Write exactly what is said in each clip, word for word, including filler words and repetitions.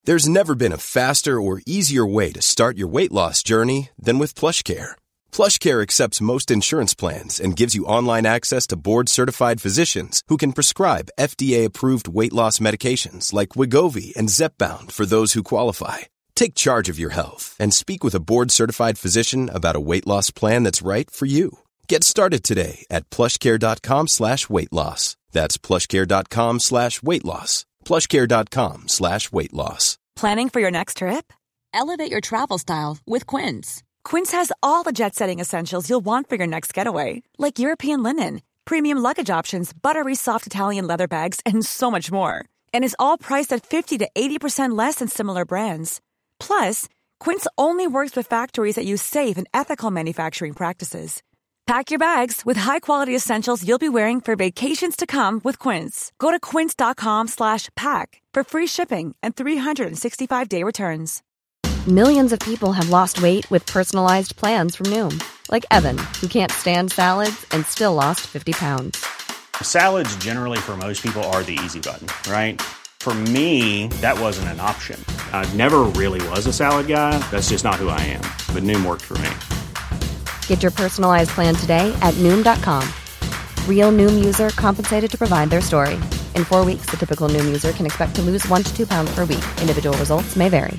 There's never been a faster or easier way to start your weight loss journey than with PlushCare. PlushCare accepts most insurance plans and gives you online access to board-certified physicians who can prescribe F D A-approved weight loss medications like Wegovy and Zepbound for those who qualify. Take charge of your health and speak with a board-certified physician about a weight loss plan that's right for you. Get started today at plushcare.com slash weight loss. That's plushcare.com slash weight loss. plushcare.com slash weight loss. Planning for your next trip? Elevate your travel style with Quince. Quince has all the jet-setting essentials you'll want for your next getaway, like European linen, premium luggage options, buttery soft Italian leather bags, and so much more. And is all priced at fifty to eighty percent less than similar brands. Plus, Quince only works with factories that use safe and ethical manufacturing practices. Pack your bags with high-quality essentials you'll be wearing for vacations to come with Quince. Go to quince.com slash pack for free shipping and three sixty-five day returns. Millions of people have lost weight with personalized plans from Noom. Like Evan, who can't stand salads and still lost fifty pounds. Salads generally for most people are the easy button, right? For me, that wasn't an option. I never really was a salad guy. That's just not who I am. But Noom worked for me. Get your personalized plan today at Noom dot com. Real Noom user compensated to provide their story. In four weeks, the typical Noom user can expect to lose one to two pounds per week. Individual results may vary.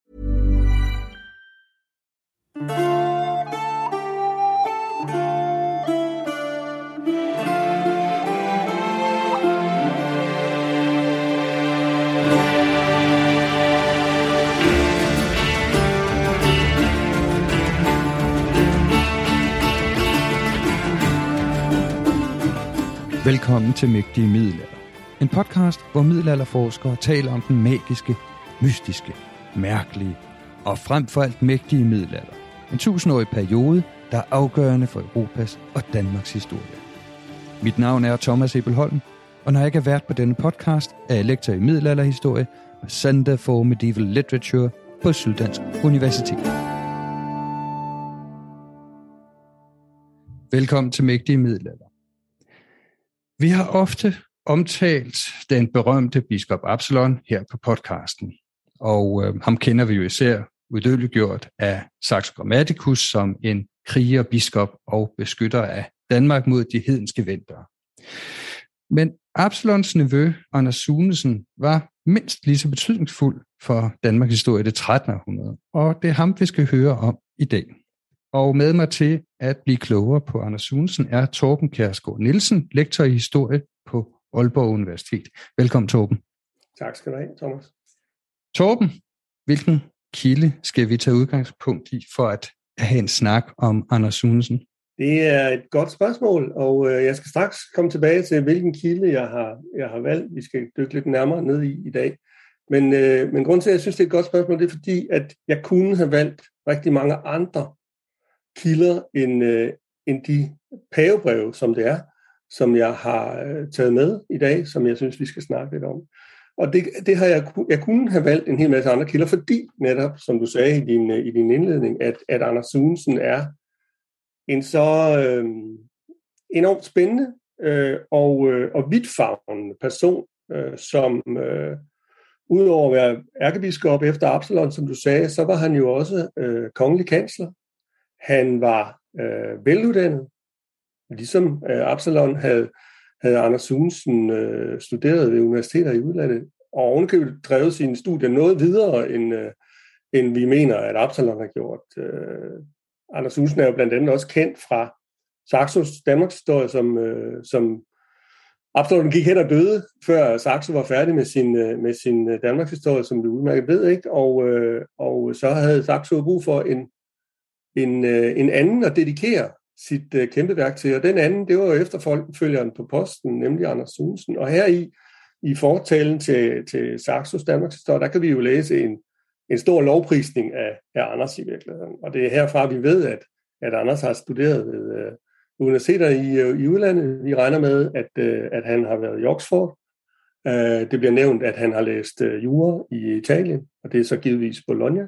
Velkommen til Mægtige Middelalder. En podcast, hvor middelalderforskere taler om den magiske, mystiske, mærkelige og frem for alt mægtige middelalder. En tusindårig periode, der er afgørende for Europas og Danmarks historie. Mit navn er Thomas Ebelholm, og når jeg ikke er vært på denne podcast, er jeg lektor i middelalderhistorie og Center for Medieval Literature på Syddansk Universitet. Velkommen til Mægtige Middelalder. Vi har ofte omtalt den berømte biskop Absalon her på podcasten, og øh, ham kender vi jo især udødeliggjort af Saxo Grammaticus som en kriger, biskop og beskytter af Danmark mod de hedenske vendere. Men Absalons nevø, Anders Sunesen, var mindst lige så betydningsfuld for Danmarks historie i det trettende århundrede, og det er ham, vi skal høre om i dag. Og med mig til at blive klogere på Anders Sunesen er Torben Kjærsgaard Nielsen, lektor i historie på Aalborg Universitet. Velkommen, Torben. Tak skal du have, Thomas. Torben, hvilken kilde skal vi tage udgangspunkt i for at have en snak om Anders Sunesen? Det er et godt spørgsmål, og jeg skal straks komme tilbage til, hvilken kilde jeg har, jeg har valgt. Vi skal dykke lidt nærmere ned i i dag. Men, øh, men grunden til, at jeg synes, det er et godt spørgsmål, det er fordi, at jeg kunne have valgt rigtig mange andre kilder end, øh, end de pavebreve, som det er, som jeg har øh, taget med i dag, som jeg synes, vi skal snakke lidt om. Og det, det har jeg, jeg kunne have valgt en hel masse andre kilder, fordi netop, som du sagde i din, i din indledning, at, at Anders Sunesen er en så øh, enormt spændende øh, og, øh, og vidtfavnende person, øh, som øh, udover at være ærkebiskop efter Absalon, som du sagde, så var han jo også øh, kongelig kansler. Han var øh, veluddannet, ligesom øh, Absalon havde, havde Anders Sunesen øh, studeret ved universiteter i udlandet, og ovenikøbet drevet sine studier noget videre, end, øh, end vi mener, at Absalon har gjort. Øh, Anders Sunesen er jo blandt andet også kendt fra Saxos Danmarks historie, som, øh, som Absalon gik hen og døde, før Saxo var færdig med sin, med sin Danmarks historie, som du udmærket ved, ikke? Og, øh, og så havde Saxo brug for en En, en anden at dedikere sit uh, kæmpe værk til, og den anden, det var jo efterfølgeren på posten, nemlig Anders Sunesen. Og her i, i fortalen til, til Saxos Danmarks historie, der kan vi jo læse en, en stor lovprisning af, af Anders i virkeligheden. Og det er herfra, vi ved, at, at Anders har studeret ved uh, universiteter i, uh, i udlandet. Vi regner med, at, uh, at han har været i Oxford. Uh, det bliver nævnt, at han har læst uh, jura i Italien, og det er så givetvis Bologna.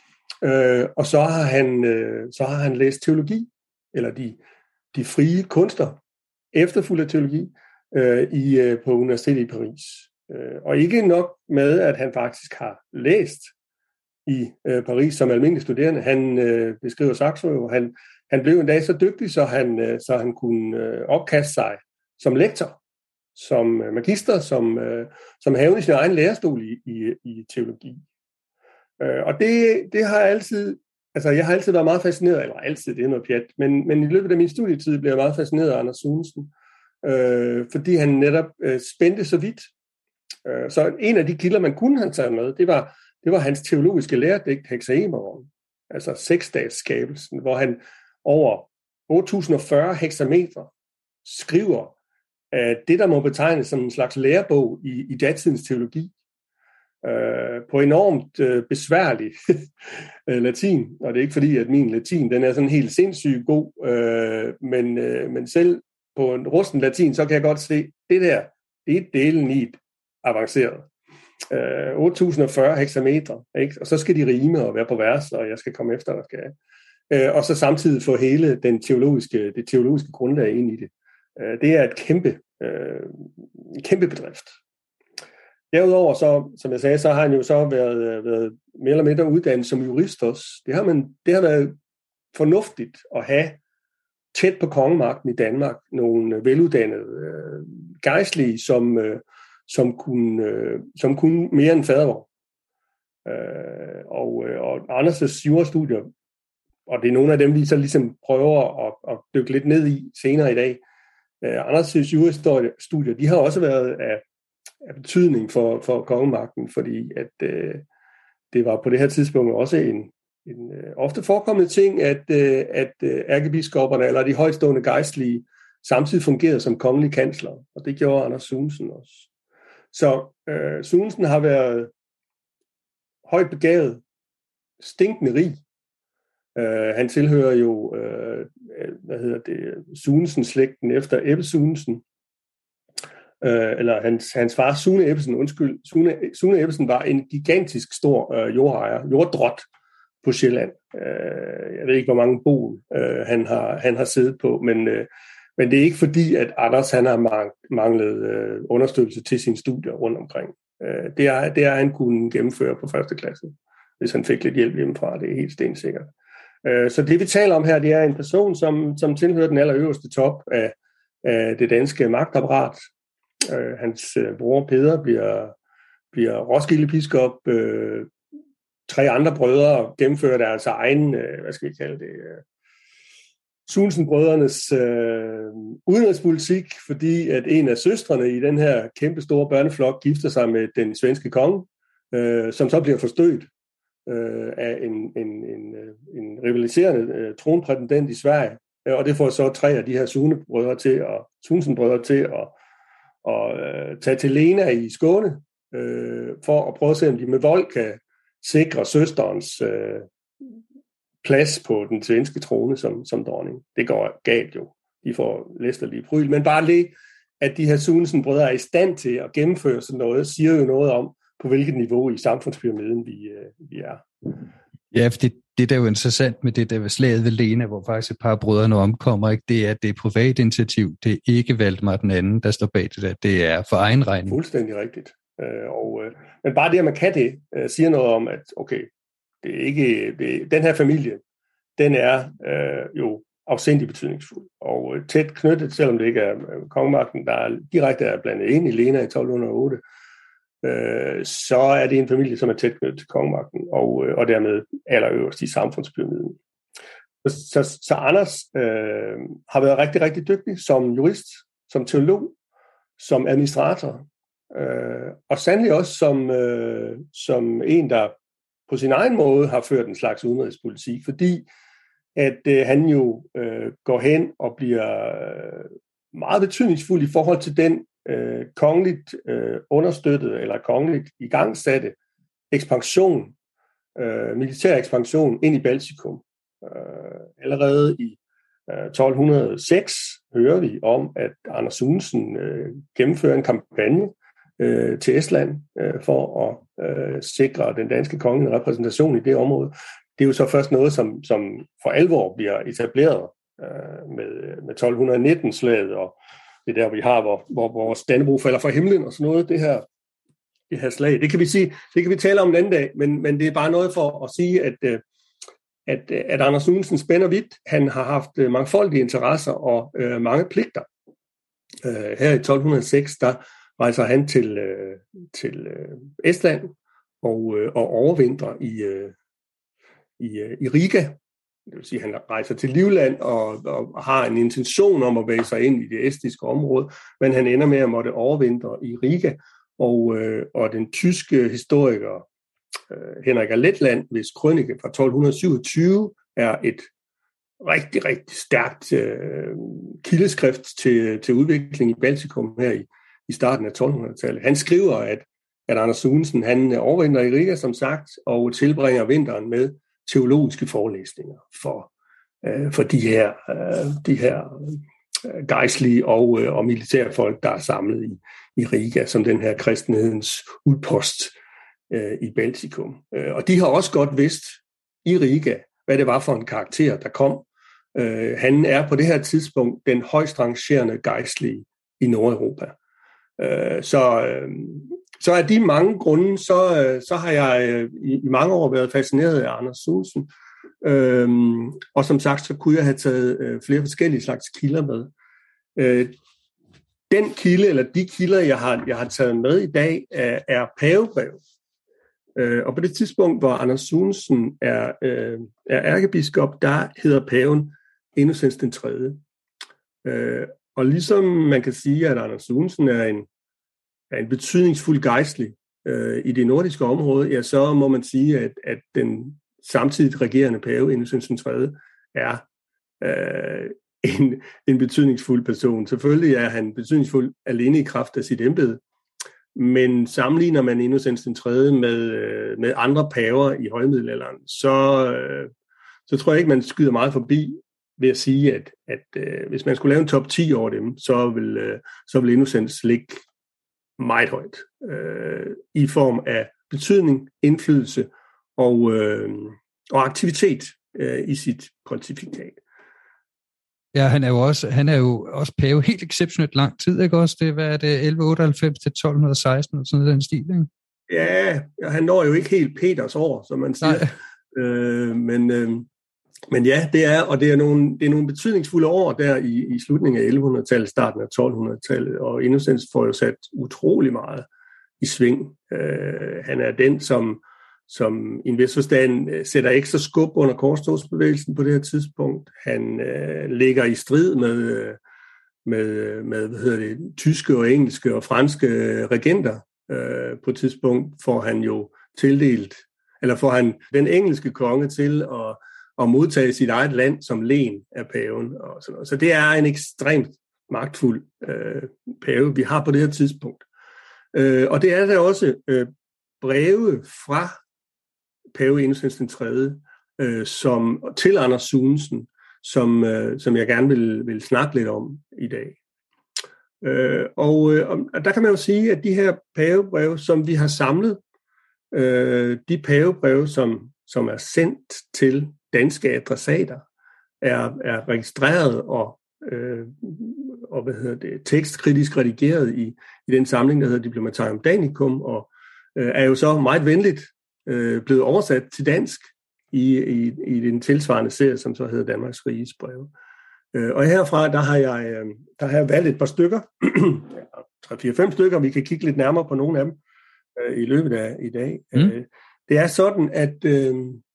Øh, og så har han øh, så har han læst teologi, eller de, de frie kunster, efterfulgt af teologi, øh, i, øh, på universitetet i Paris. Øh, og ikke nok med, at han faktisk har læst i øh, Paris som almindelig studerende. Han øh, beskriver Saxo jo. Han, han blev en dag så dygtig, så han, øh, så han kunne øh, opkaste sig som lektor, som øh, magister, som, øh, som havede i sin egen lærestol i, i, i teologi. Øh, og det, det har jeg altid, altså jeg har altid været meget fascineret, eller altid, det er noget pjat, men, men i løbet af min studietid blev jeg meget fascineret af Anders Sunesen, øh, fordi han netop øh, spændte så vidt. Øh, så en af de kilder, man kunne have taget med, det var, det var hans teologiske læredigt Hexaemeron, altså seksdagsskabelsen, hvor han over otte tusind og fyrre hexameter skriver at det, der må betegnes som en slags lærebog i, i datidens teologi, øh, på enormt øh, besværlig latin, og det er ikke fordi, at min latin den er sådan helt sindssygt god, øh, men, øh, men selv på en rusten latin, så kan jeg godt se, det der, det er delen i et avanceret. Øh, otte tusind og fyrre hexameter, ikke? Og så skal de rime og være på vers, og jeg skal komme efter, der skal øh, og så samtidig få hele den teologiske, det teologiske grundlag ind i det. Øh, det er et kæmpe, øh, en kæmpe bedrift. Derudover, så, som jeg sagde, så har han jo så været, været mere eller mindre uddannet som jurist også. Det har, man, det har været fornuftigt at have tæt på kongemagten i Danmark nogle veluddannede øh, gejstlige, som, øh, som, kunne, øh, som kunne mere end fadervor. Øh, og, øh, og Anders' jurastudier, og det er nogle af dem, vi så ligesom prøver at, at dykke lidt ned i senere i dag. Øh, Anders' jurastudier, de har også været af, af betydning for, for kongemagten, fordi at øh, det var på det her tidspunkt også en, en øh, ofte forekommende ting, at, øh, at øh, ærkebiskopperne eller de højtstående gejstlige samtidig fungerede som kongelige kansler, og det gjorde Anders Sunesen også. Så øh, Sunesen har været højt begavet, stinkende rig. Uh, han tilhører jo, uh, hvad hedder det, Sunesen-slægten efter Ebbe Sunesen. Uh, eller hans, hans far, Sune Ebbesen, undskyld. Sune, Sune Ebbesen var en gigantisk stor uh, jordejer, jorddrot på Sjælland. Uh, jeg ved ikke, hvor mange bo uh, han, har, han har siddet på, men, uh, men det er ikke fordi, at Anders han har manglet uh, understøttelse til sine studier rundt omkring. Uh, det, er, det er han kunne gennemføre på første klasse, hvis han fik lidt hjælp hjemmefra, det er helt stensikkert. Så det, vi taler om her, det er en person, som, som tilhører den allerøverste top af, af det danske magtapparat. Øh, hans øh, bror Peder bliver, bliver Roskilde-biskop. Øh, tre andre brødre gennemfører deres egen, øh, hvad skal vi kalde det, øh, Sunesen-brødrenes øh, udenrigspolitik, fordi at en af søstrene i den her kæmpe store børneflok gifter sig med den svenske konge, øh, som så bliver forstødt af en, en, en, en rivaliserende uh, tronprætendent i Sverige, og det får så tre af de her Sune-brødre til, og Sunesen-brødre til at, at uh, tage til Lena i Skåne, uh, for at prøve at se, om de med vold kan sikre søsterens uh, plads på den svenske trone som, som dronning. Det går galt jo. De får læsterlige pryl, men bare det, at de her Sunesen-brødre er i stand til at gennemføre sådan noget, siger jo noget om, på hvilket niveau i samfundspyramiden vi, øh, vi er. Ja, for det, det der er jo interessant med det der ved slaget ved Lena, hvor faktisk et par brødre omkommer, ikke? Det er, at det er privat initiativ. Det er ikke Valdemar den anden, der står bag det der. Det er for egen regning. Fuldstændig rigtigt. Øh, og, øh, men bare det, at man kan det, øh, siger noget om, at okay, det er ikke, det, den her familie, den er øh, jo afsindig betydningsfuld. Og øh, tæt knyttet, selvom det ikke er øh, kongemagten, der er, direkte er blandet ind i Lena i tolv hundrede og otte, Øh, så er det en familie, som er tæt knyttet til kongemagten, og, øh, og dermed allerøverst i samfundspyramiden. Så, så, så Anders øh, har været rigtig, rigtig dygtig som jurist, som teolog, som administrator, øh, og sandelig også som, øh, som en, der på sin egen måde har ført en slags udenrigspolitik, fordi at øh, han jo øh, går hen og bliver øh, meget betydningsfuld i forhold til den Øh, kongeligt øh, understøttet eller kongeligt igangsatte ekspansion, øh, militær ekspansion ind i Baltikum. Øh, allerede i øh, tolv hundrede og seks hører vi om, at Anders Sunesen øh, gennemfører en kampagne øh, til Estland øh, for at øh, sikre den danske kongelige repræsentation i det område. Det er jo så først noget, som, som for alvor bliver etableret øh, med, med tolv nitten-slaget, og det er der, vi har, hvor, hvor vores Dannebrog falder fra himlen og sådan noget. Det her det her slag. Det kan vi sige, det kan vi tale om en anden dag, men, men det er bare noget for at sige, at, at, at Anders Sunesen spænder vidt. Han har haft mangfoldige interesser og øh, mange pligter. Øh, her i tolv hundrede og seks, der rejser han til, øh, til øh, Estland og, øh, og overvintrer i, øh, i, øh, i Riga. Det vil sige, at han rejser til Livland og, og har en intention om at bevæge sig ind i det estiske område, men han ender med at måtte overvintre i Riga. Og, øh, og den tyske historiker øh, Henrik af Letland, hvis krønike fra tolv syvogtyve er et rigtig, rigtig stærkt øh, kildeskrift til, til udvikling i Baltikum her i, i starten af tolv hundrede-tallet. Han skriver, at, at Anders Sunesen, han overvintrer i Riga, som sagt, og tilbringer vinteren med teologiske forelæsninger for, øh, for de her, øh, de her gejstlige og, øh, og militærfolk, der er samlet i, i Riga, som den her kristenhedens udpost øh, i Baltikum. Øh, og de har også godt vidst i Riga, hvad det var for en karakter, der kom. Øh, han er på det her tidspunkt den højst rangerende gejstlige i Nordeuropa. Øh, så, øh, så af de mange grunde, så, øh, så har jeg øh, i, i mange år været fascineret af Anders Sunesen. Øh, og som sagt, så kunne jeg have taget øh, flere forskellige slags kilder med. Øh, den kilde, eller de kilder, jeg har, jeg har taget med i dag, er, er pavebrev. Øh, og på det tidspunkt, hvor Anders Sunesen er, øh, er ærkebiskop, der hedder paven Innocens den tredje. Øh, og ligesom man kan sige, at Anders Sunesen er en, er en betydningsfuld gejstlig øh, i det nordiske område, ja, så må man sige, at, at den samtidig regerende pave Innocens den tredje er øh, en, en betydningsfuld person. Selvfølgelig er han betydningsfuld alene i kraft af sit embede, men sammenligner man Innocens den tredje med, med andre paver i højmiddelalderen, så, så tror jeg ikke, man skyder meget forbi ved at sige, at, at hvis man skulle lave en top ti over dem, så vil, så vil Innocens ligge meget højt øh, i form af betydning, indflydelse og, øh, og aktivitet øh, i sit pontifikat. Ja, han er jo også, han er jo også pave helt exceptionelt lang tid, ikke også? Det, hvad er det, elleve otteoghalvfems til tolv seksten, og sådan den stil, ikke? Ja, han når jo ikke helt Peters år, som man siger. Øh, men, øh, men ja, det er, og det er nogle, det er nogle betydningsfulde år der i, i slutningen af elleve hundrede-tallet, starten af tolv hundrede-tallet, og Innocens får jo sat utrolig meget i sving. Øh, han er den, som som i en vis forstand sætter ekstra skub under korstogsbevægelsen på det her tidspunkt. Han øh, ligger i strid med, med, med hvad hedder det, tyske og engelske og franske regenter. Øh, på et tidspunkt får han jo tildelt, eller får han den engelske konge til at, at modtage sit eget land som len af paven. Og sådan noget. Så det er en ekstremt magtfuld øh, pave, vi har på det her tidspunkt. Øh, og det er der også øh, breve fra pave Innocens den tredje, øh, som, til Anders Sunesen, som, øh, som jeg gerne vil, vil snakke lidt om i dag. Øh, og, øh, og der kan man jo sige, at de her pavebreve, som vi har samlet, øh, de pavebreve, som, som er sendt til danske adressater, er, er registreret og, øh, og hvad hedder det, tekstkritisk redigeret i, i den samling, der hedder Diplomatarium Danicum, og øh, er jo så meget venligt blevet oversat til dansk i, i, i den tilsvarende serie, som så hedder Danmarks Riges breve. Og herfra, der har jeg, der har jeg valgt et par stykker, tre, fire, fem stykker, vi kan kigge lidt nærmere på nogle af dem i løbet af i dag. Mm. Det er sådan, at øh,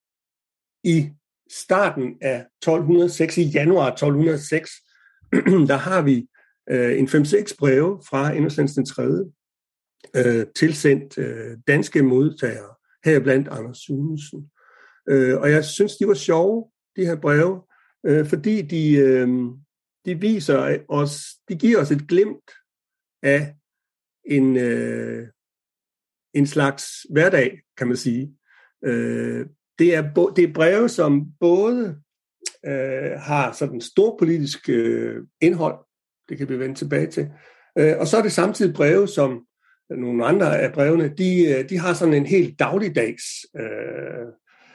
i starten af tolv hundrede og seks, i januar tolv hundrede og seks, der har vi øh, en fem seks breve fra Innocens den tredje, øh, tilsendt øh, danske modtagere, her blandt Anders Sunesen. Øh, og jeg synes, de var sjove, de her breve, øh, fordi de, øh, de viser os, de giver os et glimt af en, øh, en slags hverdag, kan man sige. Øh, det, er bo, det er breve, som både øh, har sådan stor politisk øh, indhold, det kan vi vende tilbage til, øh, og så er det samtidig breve, som nogle andre af brevene, de, de har sådan en helt dagligdags øh,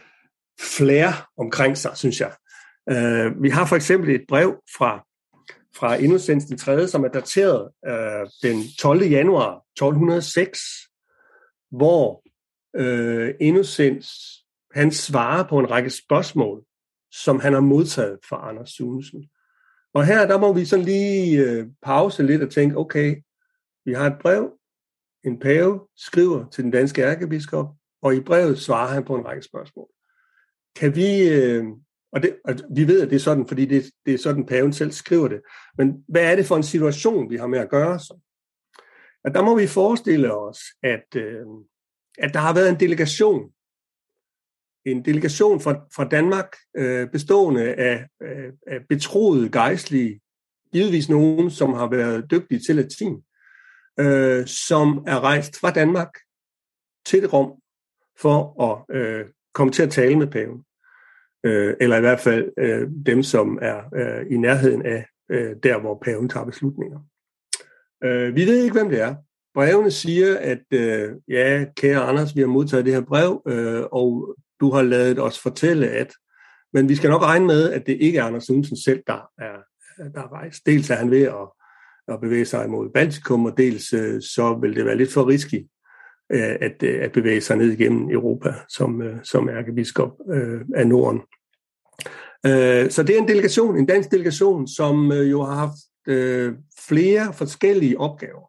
flair omkring sig, synes jeg. Øh, vi har for eksempel et brev fra, fra Innocens den tredje, som er dateret øh, den tolvte januar tolv hundrede og seks, hvor øh, Innocens, han svarer på en række spørgsmål, som han har modtaget fra Anders Sunesen. Og her, der må vi så lige øh, pause lidt og tænke, okay, vi har et brev, en pave skriver til den danske ærkebiskop, og i brevet svarer han på en række spørgsmål. Kan vi, øh, og, det, og vi ved, at det er sådan, fordi det, det er sådan, paven selv skriver det, men hvad er det for en situation, vi har med at gøre så? At der må vi forestille os, at, øh, at der har været en delegation, en delegation fra, fra Danmark, øh, bestående af, af, af betroede gejstlige, givetvis nogen, som har været dygtige til latin, øh, som er rejst fra Danmark til Rom for at øh, komme til at tale med paven. Øh, eller i hvert fald øh, dem, som er øh, i nærheden af øh, der, hvor paven tager beslutninger. Øh, vi ved ikke, hvem det er. Brevene siger, at øh, ja, kære Anders, vi har modtaget det her brev, øh, og du har ladet os fortælle, at... Men vi skal nok regne med, at det ikke er Anders Sunesen selv, der er, der er rejst. Dels er han ved at, at bevæge sig mod Baltikum, og dels øh, så vil det være lidt for risky øh, at, at bevæge sig ned igennem Europa som, øh, som ærkebiskop øh, af Norden. Øh, så det er en delegation, en dansk delegation, som øh, jo har haft øh, flere forskellige opgaver.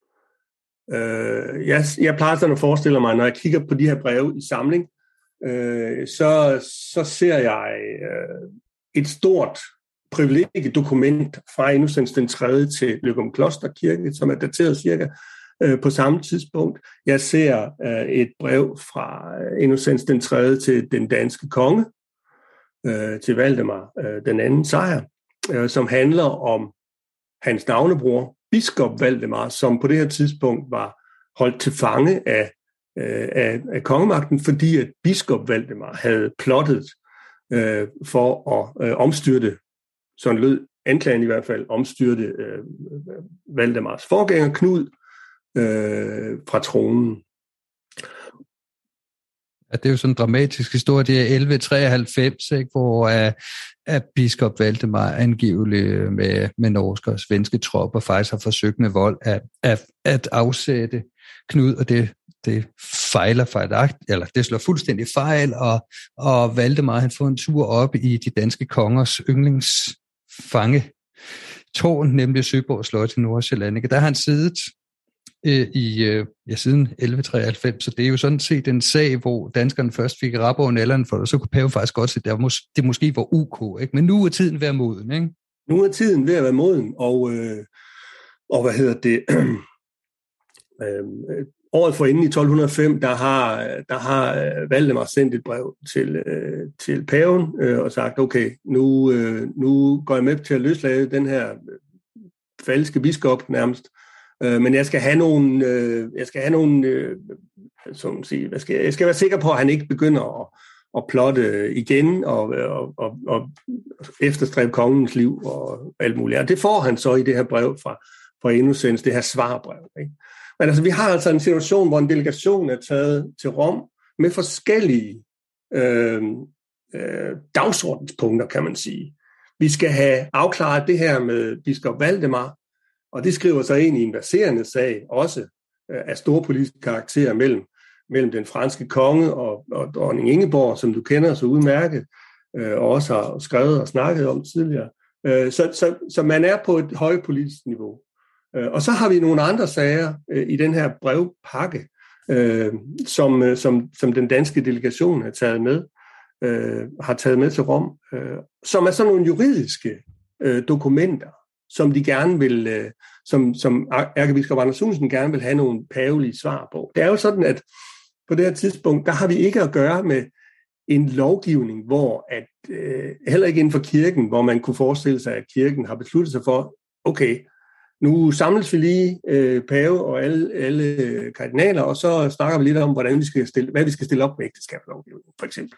Øh, jeg, jeg plejer sådan at forestille mig, når jeg kigger på de her breve i samling, øh, så, så ser jeg øh, et stort privilegiedokument fra Innocens den tredje til Løgum Klosterkirke, som er dateret cirka øh, på samme tidspunkt. Jeg ser øh, et brev fra Innocens den tredje til den danske konge, øh, til Valdemar øh, den anden sejr, øh, som handler om hans navnebror, biskop Valdemar, som på det her tidspunkt var holdt til fange af, øh, af, af kongemagten, fordi at biskop Valdemar havde plottet øh, for at øh, omstyrte, sådan lød anklagen i hvert fald, omstyrte øh, Valdemars forgænger Knud øh, fra tronen. Ja, det er jo sådan en dramatisk historie, det er elleve treoghalvfems, ikke, hvor uh, at biskop Valdemar angiveligt med, med norske og svenske tropper faktisk har forsøgt med vold at, at, at afsætte Knud, og det, det fejler fejlagt, eller det slår fuldstændig fejl, og, og Valdemar han får en tur op i de danske kongers yndlingsfangetårn, nemlig Søborg Slot i Nordsjælland. Ikke? Der har han siddet i ja, siden elleve treoghalvfems, så det er jo sådan set en sag, hvor danskerne først fik rap over nælderen for det, så kunne paven faktisk godt se, at det, mås- det måske var U K, ikke? Men nu er tiden ved at moden, ikke? Nu er tiden ved at være moden, og, øh, og hvad hedder det, øh, året forinden i tolv hundrede og fem, der har, der har Valdemar sendt et brev til, øh, til paven øh, og sagt, okay, nu, øh, nu går jeg med til at løslade den her falske biskop nærmest, men jeg skal have nogle, øh, jeg skal have nogle, øh, som siger, jeg skal, jeg skal være sikker på, at han ikke begynder at, at plotte igen og, og, og, og efterstræbe kongens liv og alt muligt. Og det får han så i det her brev fra, fra Innocens, det her svarbrev. Ikke? Men altså, vi har altså en situation, hvor en delegation er taget til Rom med forskellige øh, øh, dagsordenspunkter, kan man sige. Vi skal have afklaret det her med biskop Valdemar, og det skriver sig ind i en verserende sag, også af store politiske karakterer mellem, mellem den franske konge og, og dronning Ingeborg, som du kender så udmærket, øh, og også har skrevet og snakket om tidligere. Øh, så, så, så man er på et højt politisk niveau. Øh, og så har vi nogle andre sager øh, i den her brevpakke, øh, som, som, som den danske delegation har taget med, øh, har taget med til Rom, øh, som er sådan nogle juridiske øh, dokumenter, som de gerne vil, som, som ærkebiskop Anders Sunesen gerne vil have nogle pavelige svar på. Det er jo sådan, at på det her tidspunkt, der har vi ikke at gøre med en lovgivning, hvor at, øh, heller ikke inden for kirken, hvor man kunne forestille sig, at kirken har besluttet sig for, okay, nu samles vi lige øh, pave og alle, alle kardinaler, og så snakker vi lidt om, hvordan vi skal stille, hvad vi skal stille op med ægteskabslovgivningen, for eksempel.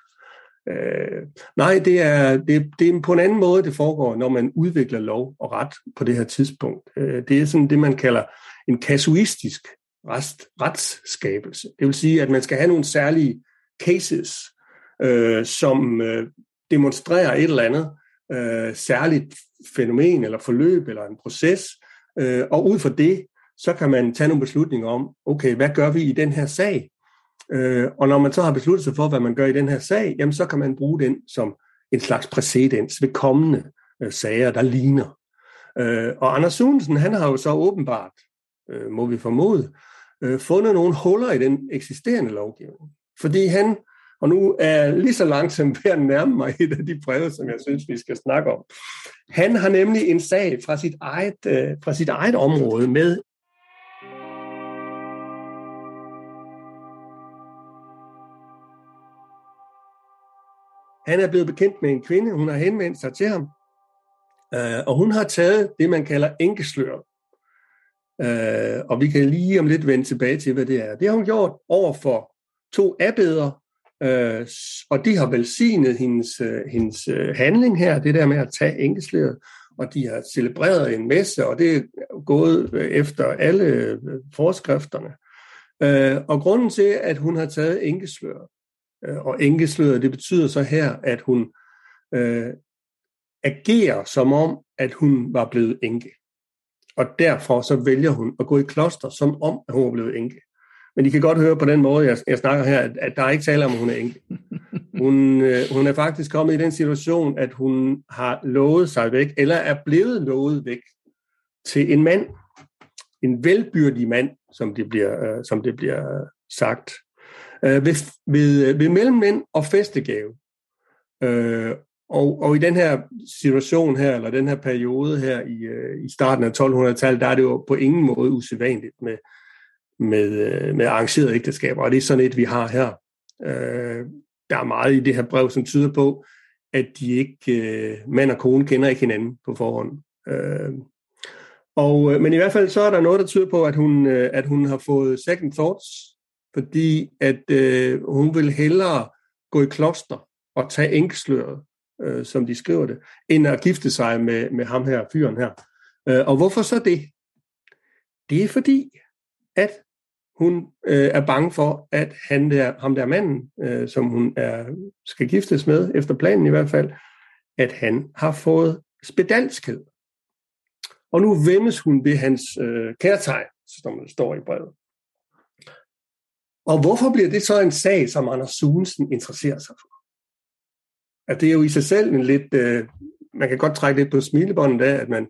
Øh, nej, det er, det, det er på en anden måde, det foregår, når man udvikler lov og ret på det her tidspunkt. Øh, det er sådan det, man kalder en kasuistisk rest, retsskabelse. Det vil sige, at man skal have nogle særlige cases, øh, som øh, demonstrerer et eller andet øh, særligt fænomen eller forløb eller en proces, øh, og ud fra det, så kan man tage nogle beslutninger om, okay, hvad gør vi i den her sag? Øh, og når man så har besluttet sig for, hvad man gør i den her sag, jamen så kan man bruge den som en slags præcedens ved kommende øh, sager, der ligner. Øh, og Anders Sunesen, han har jo så åbenbart, øh, må vi formode, øh, fundet nogle huller i den eksisterende lovgivning. Fordi han, og nu er lige så langsomt ved at nærme mig et af de breve, som jeg synes, vi skal snakke om. Han har nemlig en sag fra sit eget, øh, fra sit eget område med. Han er blevet bekendt med en kvinde, hun har henvendt sig til ham, øh, og hun har taget det, man kalder enkeslør. Øh, og vi kan lige om lidt vende tilbage til, hvad det er. Det har hun gjort over for to abbeder, øh, og de har velsignet hendes, øh, hendes øh, handling her, det der med at tage enkesløret, og de har celebreret en messe, og det er gået øh, efter alle øh, forskrifterne. Øh, og grunden til, at hun har taget enkesløret, og enkesløret, det betyder så her, at hun øh, agerer som om, at hun var blevet enke. Og derfor så vælger hun at gå i kloster, som om, at hun var blevet enke. Men I kan godt høre på den måde, jeg, jeg snakker her, at, at der er ikke tale om, at hun er enke. Hun, øh, hun er faktisk kommet i den situation, at hun har lovet sig væk, eller er blevet lovet væk til en mand, en velbyrdig mand, som det bliver, øh, som det bliver sagt. Øh, ved, ved, ved mellemmænd og festegave. Øh, og, og i den her situation her, eller den her periode her i, øh, i starten af tolvhundredetallet, der er det jo på ingen måde usædvanligt med, med, med arrangerede ægteskaber, og det er sådan et, vi har her. Øh, der er meget i det her brev, som tyder på, at de ikke, øh, mand og kone kender ikke hinanden på forhånd. Øh, og, men i hvert fald så er der noget, der tyder på, at hun, øh, at hun har fået second thoughts, fordi at øh, hun vil hellere gå i kloster og tage enkesløret, øh, som de skriver det, end at gifte sig med, med ham her, fyren her. Øh, og hvorfor så det? Det er fordi, at hun øh, er bange for, at han der, ham der manden, øh, som hun er, skal giftes med, efter planen i hvert fald, at han har fået spedalskhed. Og nu væmmes hun ved hans øh, kærtegn, som der står i brevet. Og hvorfor bliver det så en sag, som Anders Sunesen interesserer sig for? At det er jo i sig selv en lidt, øh, man kan godt trække lidt på smilebåndet af, at man,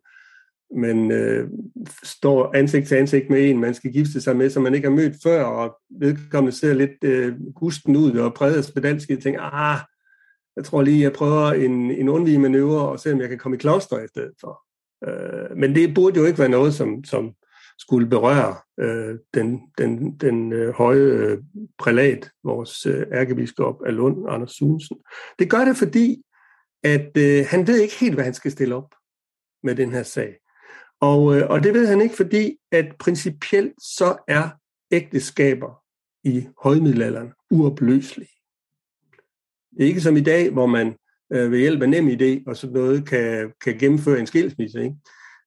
man øh, står ansigt til ansigt med en, man skal gifte sig med, som man ikke har mødt før, og vedkommende ser lidt øh, gusten ud og præget af spedalskhed, og tænker, ah, jeg tror lige, jeg prøver en, en undvig manøvre, og se om jeg kan komme i kloster i stedet for. Øh, men det burde jo ikke være noget, som, som skulle berøre øh, den, den, den øh, høje øh, prælat, vores øh, ærkebiskop af Lund, Anders Sunesen. Det gør det, fordi at øh, han ved ikke helt, hvad han skal stille op med den her sag. Og, øh, og det ved han ikke, fordi at principielt så er ægteskaber i højmiddelalderen uopløselige. Det er ikke som i dag, hvor man øh, ved hjælp af NemID og sådan noget kan, kan gennemføre en skilsmisse, ikke?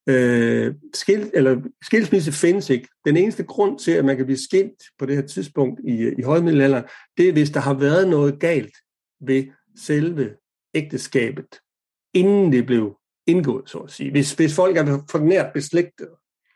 Øh, skil, eller, skilsmisse findes ikke. Den eneste grund til, at man kan blive skilt på det her tidspunkt i, i højmiddelalderen, det er, hvis der har været noget galt ved selve ægteskabet, inden det blev indgået, så at sige. Hvis, hvis folk er for nært beslægtet,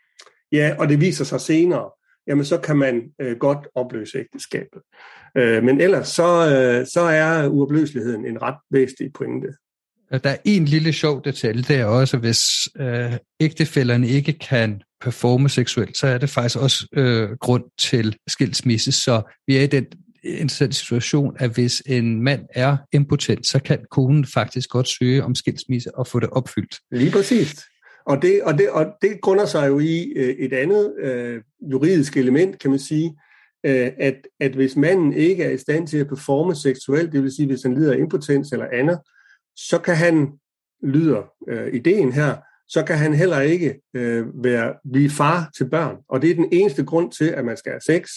ja, og det viser sig senere, jamen så kan man øh, godt opløse ægteskabet. Øh, men ellers så, øh, så er uopløseligheden en ret væsentlig pointe. Der er en lille sjov detalje, det er også, hvis øh, ægtefællerne ikke kan performe seksuelt, så er det faktisk også øh, grund til skilsmisse. Så vi er i den interessante situation, at hvis en mand er impotent, så kan konen faktisk godt søge om skilsmisse og få det opfyldt. Lige præcis. Og det, og det, og det grunder sig jo i øh, et andet øh, juridisk element, kan man sige, øh, at, at hvis manden ikke er i stand til at performe seksuelt, det vil sige, hvis han lider af impotens eller andet, så kan han, lyder øh, ideen her, så kan han heller ikke øh, være, blive far til børn. Og det er den eneste grund til, at man skal have sex.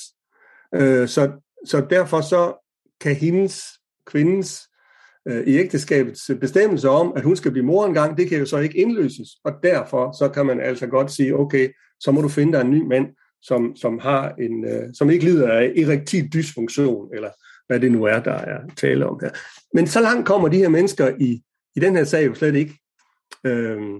Øh, så, så derfor så kan hendes, kvindens, øh, i ægteskabets bestemmelse om, at hun skal blive mor engang, det kan jo så ikke indløses. Og derfor så kan man altså godt sige, okay, så må du finde dig en ny mand, som, som, har en, øh, som ikke lider af erektil dysfunktion, eller hvad det nu er, der er tale om her. Men så langt kommer de her mennesker i, i den her sag jo slet ikke. Øhm,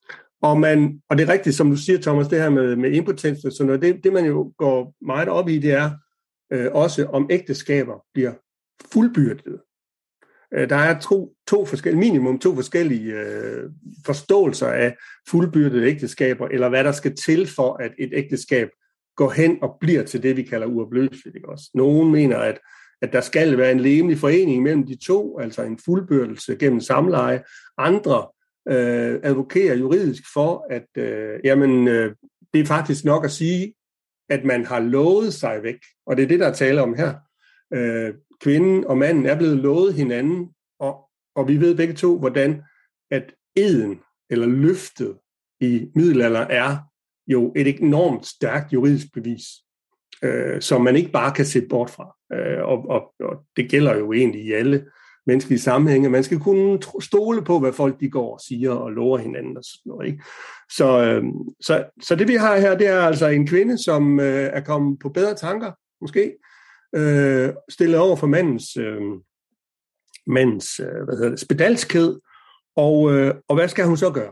og, man, og det er rigtigt, som du siger, Thomas, det her med, med impotens og sådan noget, det, det man jo går meget op i, det er, øh, også om ægteskaber bliver fuldbyrdet. Der er to, to forskellige, minimum to forskellige øh, forståelser af fuldbyrdede ægteskaber, eller hvad der skal til for, at et ægteskab går hen og bliver til det, vi kalder uopløseligt. Ikke også? Nogle mener, at, at der skal være en levelig forening mellem de to, altså en fuldbyrdelse gennem samleje. Andre øh, advokerer juridisk for, at øh, jamen, øh, det er faktisk nok at sige, at man har lovet sig væk. Og det er det, der er tale om her. Øh, kvinden og manden er blevet lovet hinanden, og, og vi ved begge to, hvordan at eden eller løftet i middelalderen er jo et enormt stærkt juridisk bevis, øh, som man ikke bare kan se bort fra. Øh, og, og, og det gælder jo egentlig i alle menneskelige sammenhænge. Man skal kunne stole på, hvad folk de går og siger og lover hinanden og sådan noget. Ikke? Så, øh, så, så det vi har her, det er altså en kvinde, som øh, er kommet på bedre tanker, måske, øh, stillet over for mandens, øh, mandens øh, hvad hedder det, spedalskhed, og, øh, og hvad skal hun så gøre?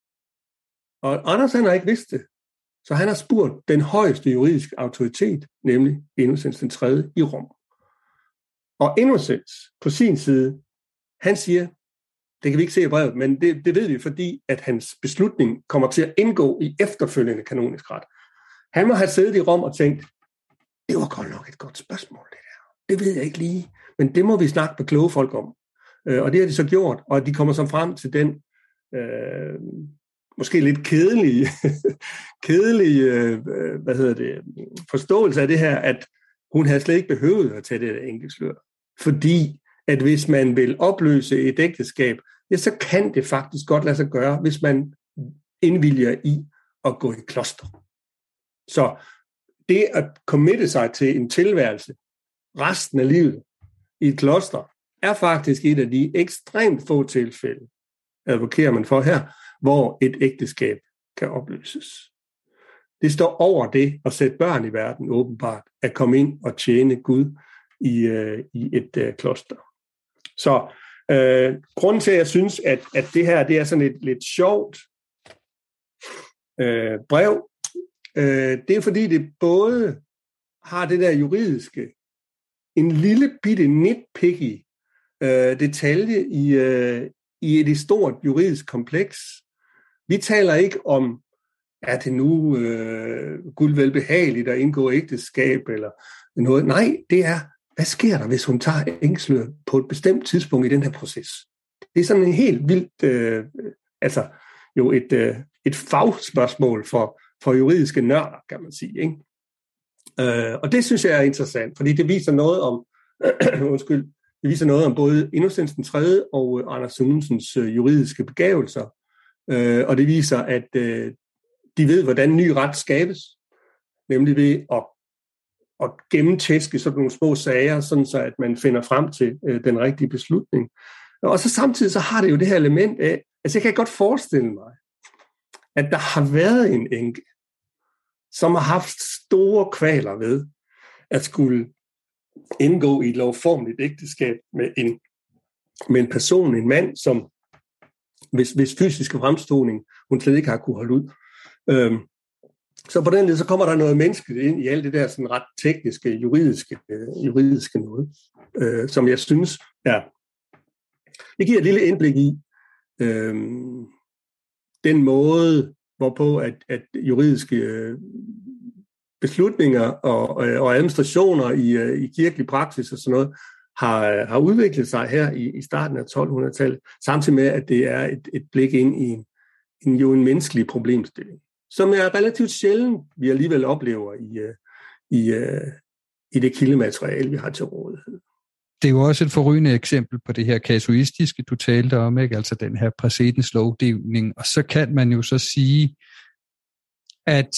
Og Anders han har ikke vidst det, så han har spurgt den højeste juridiske autoritet, nemlig Innocens den tredje i Rom. Og Innocens på sin side, han siger, det kan vi ikke se i brevet, men det, det ved vi, fordi at hans beslutning kommer til at indgå i efterfølgende kanonisk ret. Han må have siddet i Rom og tænkt, det var godt nok et godt spørgsmål, det der. Det ved jeg ikke lige, men det må vi snakke med kloge folk om. Og det har de så gjort, og de kommer så frem til den øh, måske lidt kedelige, kedelige øh, hvad hedder det, forståelse af det her, at hun havde slet ikke behøvet at tage det der enkeltslør. Fordi at hvis man vil opløse et ægteskab, ja, så kan det faktisk godt lade sig gøre, hvis man indvilger i at gå i kloster. Så det at committe sig til en tilværelse resten af livet i et kloster, er faktisk et af de ekstremt få tilfælde, advokerer man for her, hvor et ægteskab kan opløses. Det står over det at sætte børn i verden åbenbart, at komme ind og tjene Gud i, øh, i et øh, kloster. Så øh, grunden til, at jeg synes, at, at det her det er sådan et lidt sjovt øh, brev, øh, det er fordi, det både har det der juridiske, en lille bitte nitpicky øh, detalje i, øh, i et stort juridisk kompleks. Vi taler ikke om, er det nu øh, Gud velbehageligt at indgå ægteskab eller noget. Nej, det er, hvad sker der, hvis hun tager enkeltslør på et bestemt tidspunkt i den her proces? Det er sådan en helt vildt, øh, altså jo et, øh, et fagspørgsmål for, for juridiske nørder, kan man sige. Ikke? Øh, og det synes jeg er interessant, fordi det viser noget om, undskyld, det viser noget om både Innocens den tredje og Anders Sundsens øh, juridiske begavelser, øh, og det viser, at øh, de ved, hvordan ny ret skabes, nemlig ved at, at gennemtæske sådan nogle små sager, sådan så at man finder frem til øh, den rigtige beslutning. Og så samtidig så har det jo det her element af, altså jeg kan godt forestille mig, at der har været en enke, som har haft store kvaler ved at skulle indgå i et lovformeligt ægteskab med en, med en person, en mand, som hvis, hvis fysiske fremståning hun slet ikke har kunne holde ud. Øhm, så på den led, så kommer der noget menneskeligt ind i alt det der sådan ret tekniske, juridiske, øh, juridiske noget, øh, som jeg synes er, det giver et lille indblik i øh, den måde, hvorpå at, at juridiske øh, beslutninger og, og administrationer i, øh, i kirkelig praksis og sådan noget, har, har udviklet sig her i, i starten af tolv-hundredetallet, samtidig med, at det er et, et blik ind i en, en, jo en menneskelig problemstilling, som er relativt sjældent, vi alligevel oplever i, i, i det kildemateriale, vi har til rådighed. Det er jo også et forrygende eksempel på det her kasuistiske, du talte om, ikke? Altså den her præcedenslovgivning, og så kan man jo så sige, at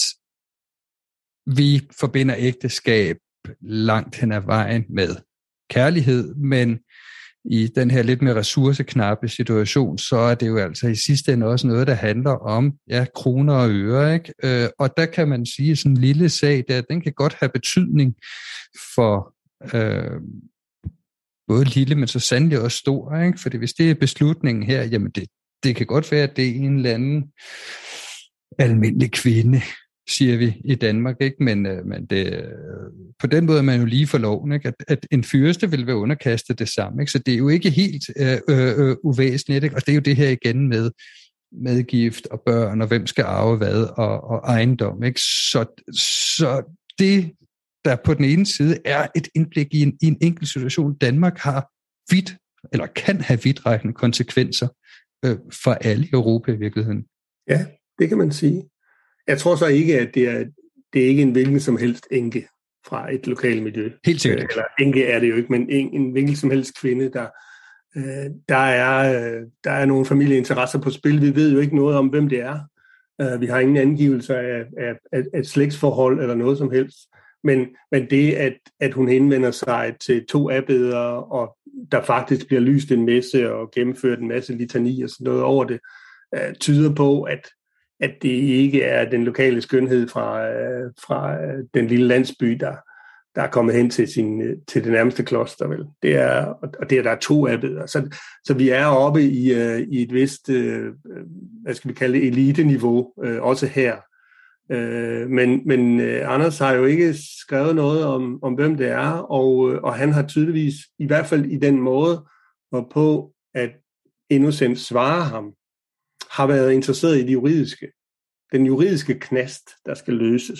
vi forbinder ægteskab langt hen ad vejen med kærlighed, men i den her lidt mere ressourceknappe situation, så er det jo altså i sidste ende også noget, der handler om ja, kroner og øre, ikke? Øh, og der kan man sige, at sådan en lille sag, der, den kan godt have betydning for øh, både lille, men så sandelig også stor, ikke? Fordi hvis det er beslutningen her, jamen det, det kan godt være, at det er en eller anden almindelig kvinde, siger vi i Danmark, ikke? Men, men det, på den måde er man jo lige for loven, ikke? At, at en fyrste vil være underkastet det samme, ikke? Så det er jo ikke helt øh, øh, uvæsentligt, ikke? Og det er jo det her igen med medgift og børn, og hvem skal arve hvad, og, og ejendom, ikke? Så, så det, der på den ene side er et indblik i en, i en enkelt situation, Danmark har vidt, eller kan have vidtrækkende konsekvenser øh, for alle i Europa i virkeligheden. Ja, det kan man sige. Jeg tror så ikke, at det er, det er ikke en hvilken som helst enke fra et lokalt miljø. Helt sikkert ikke. Eller enke er det jo ikke, men en, en hvilken som helst kvinde, der, øh, der, er, øh, der er nogle familieinteresser på spil. Vi ved jo ikke noget om, hvem det er. Uh, vi har ingen angivelser af, af, af, af slægtsforhold eller noget som helst. Men, men det, at, at hun henvender sig til to abbedere, og der faktisk bliver lyst en messe og gennemført en masse litani og sådan noget over det, uh, tyder på, at at det ikke er den lokale skønhed fra, øh, fra øh, den lille landsby, der, der er kommet hen til, sin, til det nærmeste kloster. Vel. Det er, og det er, der er to abbeder. Så, så vi er oppe i, øh, i et vist, øh, hvad skal vi kalde det, eliteniveau, øh, også her. Øh, men men øh, Anders har jo ikke skrevet noget om, om hvem det er, og, og han har tydeligvis, i hvert fald i den måde, hvorpå at Innocens svarer ham, har været interesseret i det juridiske. Den juridiske knast, der skal løses.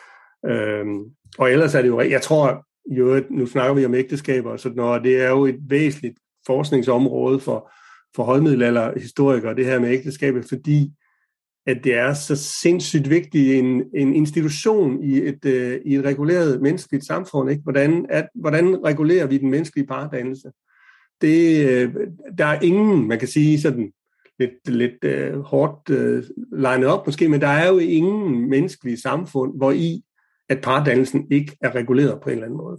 Øhm, og ellers er det jo, jeg tror, jo, nu snakker vi om ægteskaber og sådan noget, og det er jo et væsentligt forskningsområde for, for højmiddelalderhistorikere, det her med ægteskabet, fordi at det er så sindssygt vigtigt en, en institution i et, uh, i et reguleret menneskeligt samfund. Ikke? Hvordan, at, hvordan regulerer vi den menneskelige pardannelse? Det, uh, der er ingen, man kan sige sådan, lidt, lidt uh, hårdt uh, legnet op måske, men der er jo ingen menneskelige samfund, hvor i at pardannelsen ikke er reguleret på en eller anden måde.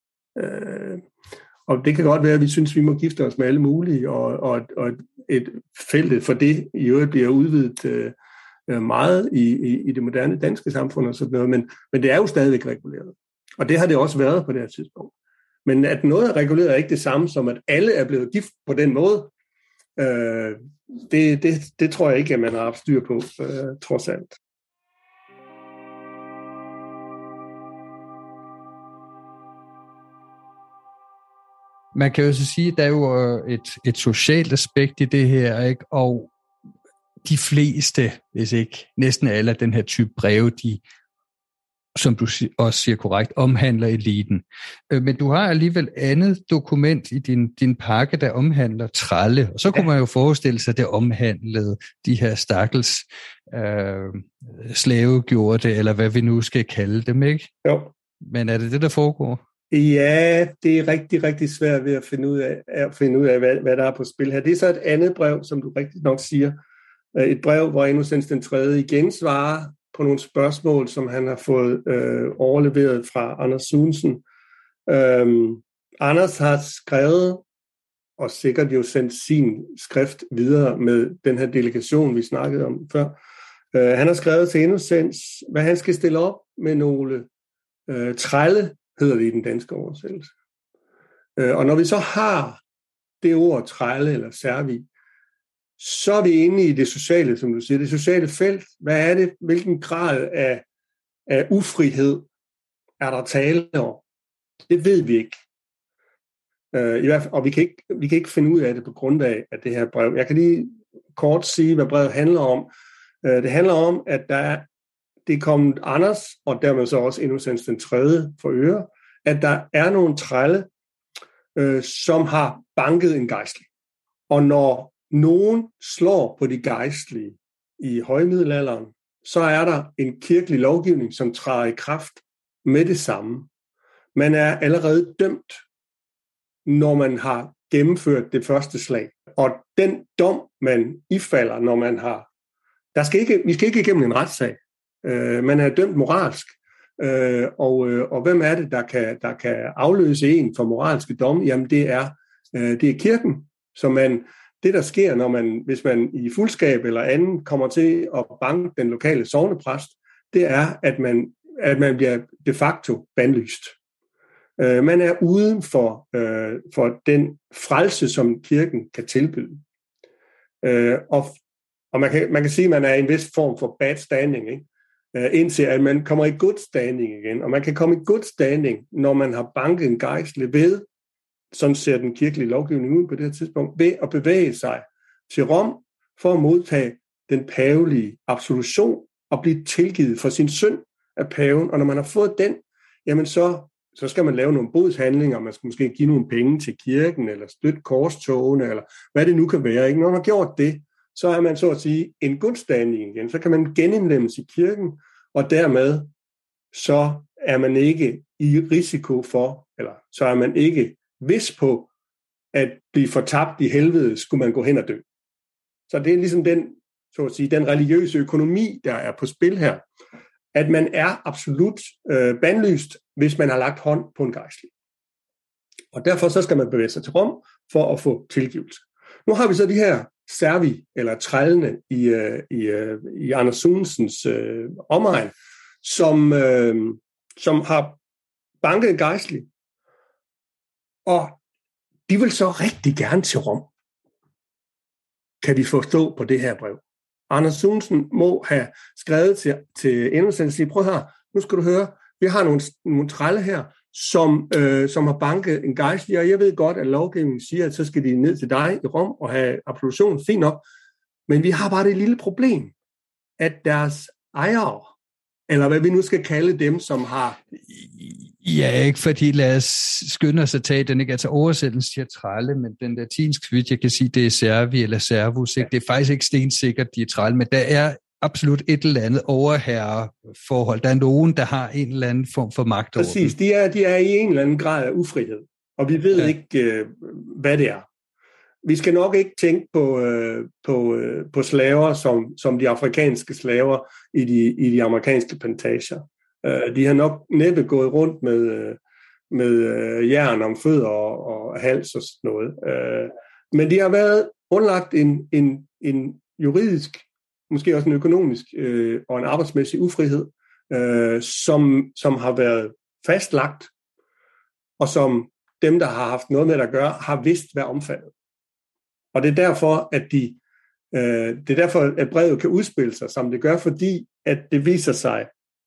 Uh, og det kan godt være, at vi synes, vi må gifte os med alle mulige, og, og, og et felt for det i øvrigt bliver udvidet uh, meget i, i, i det moderne danske samfund og sådan noget, men, men det er jo stadigvæk reguleret. Og det har det også været på det her tidspunkt. Men at noget er reguleret er ikke det samme som, at alle er blevet gift på den måde. Uh, det, det, det tror jeg ikke, at man har haft styr på, uh, trods alt. Man kan jo så sige, at der er jo et, et socialt aspekt i det her, ikke? Og de fleste, hvis ikke næsten alle af den her type breve, de, som du også siger korrekt, omhandler eliten. Men du har alligevel andet dokument i din, din pakke, der omhandler tralle, og så kunne man jo forestille sig, at det omhandlede de her stakkels øh, slavegjorte, eller hvad vi nu skal kalde dem, ikke? Jo. Men er det det, der foregår? Ja, det er rigtig, rigtig svært ved at finde ud af, at finde ud af hvad, hvad der er på spil her. Det er så et andet brev, som du rigtig nok siger. Et brev, hvor Innocens den tredje igen svarer på nogle spørgsmål, som han har fået øh, overleveret fra Anders Sunesen. Øhm, Anders har skrevet, og sikkert jo sendt sin skrift videre med den her delegation, vi snakkede om før. Øh, han har skrevet til Innocens, hvad han skal stille op med nogle øh, trælle, hedder det i den danske oversættelse. Øh, og når vi så har det ord trælle eller servi, så er vi inde i det sociale, som du siger, det sociale felt. Hvad er det? Hvilken grad af, af ufrihed er der tale om? Det ved vi ikke. Øh, i hvert fald, og vi kan ikke, vi kan ikke finde ud af det på grund af, af det her brev. Jeg kan lige kort sige, hvad brevet handler om. Øh, det handler om, at der er det er kommet Anders, og dermed så også Innocens den tredje for øre, at der er nogle trælle, øh, som har banket en gejstlig. Og når nogen slår på de gejstlige i højmiddelalderen, så er der en kirkelig lovgivning, som træder i kraft med det samme. Man er allerede dømt, når man har gennemført det første slag. Og den dom, man ifalder, når man har... Der skal ikke, vi skal ikke igennem en retssag. Uh, man er dømt moralsk, uh, og, uh, og hvem er det, der kan, der kan afløse en for moralske domme? Jamen det er, uh, det er kirken. Så man, det der sker, når man, hvis man i fuldskab eller anden kommer til at banke den lokale sognepræst, det er, at man, at man bliver de facto bandlyst. Uh, man er uden for, uh, for den frelse, som kirken kan tilbyde. Uh, og og man kan, man kan sige, at man er i en vis form for bad standing, ikke? øh, indtil at man kommer i good standing igen. Og man kan komme i good standing, når man har banket en gejstlig ved, sådan ser den kirkelige lovgivning ud på det her tidspunkt, ved at bevæge sig til Rom for at modtage den pavelige absolution og blive tilgivet for sin synd af paven. Og når man har fået den, jamen så, så skal man lave nogle bodshandlinger, man skal måske give nogle penge til kirken, eller støtte korstogene, eller hvad det nu kan være. Ikke? Når man har gjort det, så er man så at sige en good standing igen. Så kan man genindlemmes i kirken, og dermed så er man ikke i risiko for, eller så er man ikke vis på at blive fortabt i helvede, skulle man gå hen og dø. Så det er ligesom den, så at sige, den religiøse økonomi, der er på spil her, at man er absolut øh, bandlyst, hvis man har lagt hånd på en gejstlig. Og derfor så skal man bevæge sig til Rom for at få tilgivelse. Nu har vi så de her servi, eller trællene i, øh, i, øh, i Anders Sundsens øh, omegn, som, øh, som har banket en gejstlig, og de vil så rigtig gerne til Rom, kan vi forstå på det her brev. Anders Sundsen må have skrevet til, til Endelsen og sige, prøv her, nu skal du høre, vi har nogle, nogle trælle her, som, øh, som har banket en gejstlig, og jeg ved godt, at lovgivningen siger, at så skal de ned til dig i Rom og have absolution, fint nok, men vi har bare det lille problem, at deres ejere, eller hvad vi nu skal kalde dem, som har... Ja, ikke fordi lad os skynde os at tage den, ikke? Altså oversættelsen siger trælle, men den latinsk, så vidt jeg kan sige, det er servi eller servus, ikke? Det er faktisk ikke stensikkert, de er trælle, men der er absolut et eller andet overherreforhold. Der er nogen, der har en eller anden form for magt over. Præcis, de er, de er i en eller anden grad af ufrihed, og vi ved ja. ikke, hvad det er. Vi skal nok ikke tænke på, øh, på, øh, på slaver som, som de afrikanske slaver i de, i de amerikanske plantager. Uh, de har nok næppe gået rundt med, uh, med uh, jern om fødder og, og hals og sådan noget. Uh, men de har været underlagt en, en, en juridisk, måske også en økonomisk uh, og en arbejdsmæssig ufrihed, uh, som, som har været fastlagt, og som dem, der har haft noget med at gøre, har vidst hvad omfattet. Og det er derfor, at de, uh, det er derfor, at brevet kan udspille sig, som det gør, fordi at det viser sig,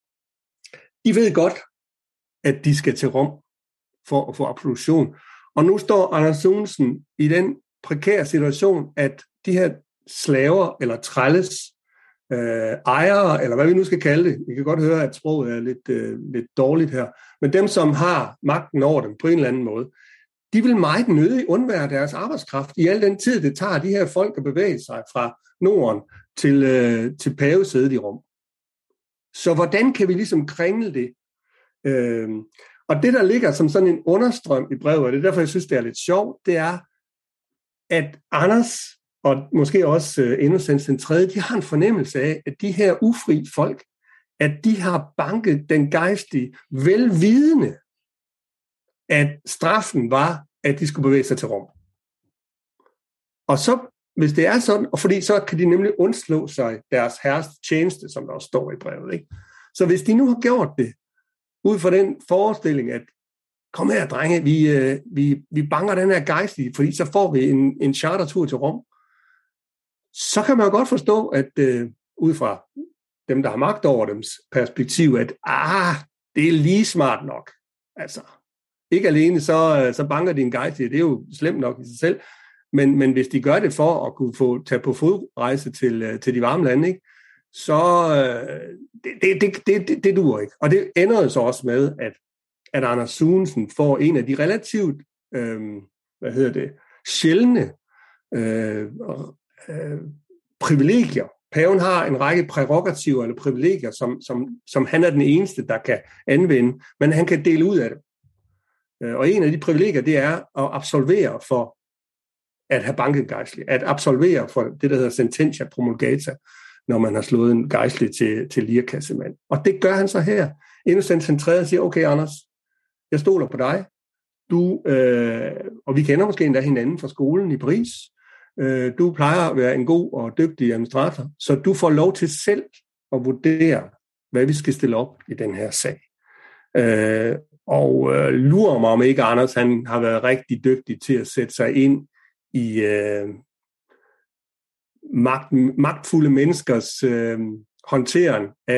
de ved godt, at de skal til Rom for at få absolution. Og nu står Anders Sundsen i den prekære situation, at de her slaver eller trælles øh, ejere, eller hvad vi nu skal kalde det, I kan godt høre, at sproget er lidt, øh, lidt dårligt her, men dem, som har magten over dem på en eller anden måde, de vil meget nødig undvære deres arbejdskraft i al den tid, det tager de her folk at bevæge sig fra Norden til, øh, til pavesædet i Rom. Så hvordan kan vi ligesom kringle det? Øhm, og det, der ligger som sådan en understrøm i brevet, og det er derfor, jeg synes, det er lidt sjovt, det er, at Anders, og måske også uh, Innocens den tredje, de har en fornemmelse af, at de her ufri folk, at de har banket den gejstlige velvidende, at straffen var, at de skulle bevæge sig til Rom. Og så hvis det er sådan, og fordi så kan de nemlig undslå sig deres herres tjeneste, som der også står i brevet. Ikke? Så hvis de nu har gjort det, ud fra den forestilling, at kom her, drenge, vi, øh, vi, vi banker den her gejstlige, fordi så får vi en, en chartertur til Rom, så kan man jo godt forstå, at øh, ud fra dem, der har magt over dems perspektiv, at ah, det er lige smart nok. Altså, ikke alene så, så banker de en gejstlige, det er jo slemt nok i sig selv, Men, men hvis de gør det for at kunne få tage på fodrejse til, til de varme lande, ikke, så øh, det, det, det, det, det duer ikke. Og det ender jo så også med, at, at Anders Sundsen får en af de relativt øh, hvad hedder det, sjældne øh, øh, privilegier. Paven har en række prerogativer eller privilegier, som, som, som han er den eneste, der kan anvende, men han kan dele ud af det. Og en af de privilegier, det er at absolvere for at have banket gejstlig, at absolvere for det, der hedder sententia promulgata, når man har slået en gejstlig til, til lirekassemand. Og det gør han så her. Innocens den tredje siger, okay Anders, jeg stoler på dig. Du, øh, og vi kender måske endda hinanden fra skolen i Paris. Øh, du plejer at være en god og dygtig administrator, så du får lov til selv at vurdere, hvad vi skal stille op i den her sag. Øh, og øh, lurer mig om ikke, Anders han har været rigtig dygtig til at sætte sig ind i øh, magt, magtfulde menneskers øh, håndtering af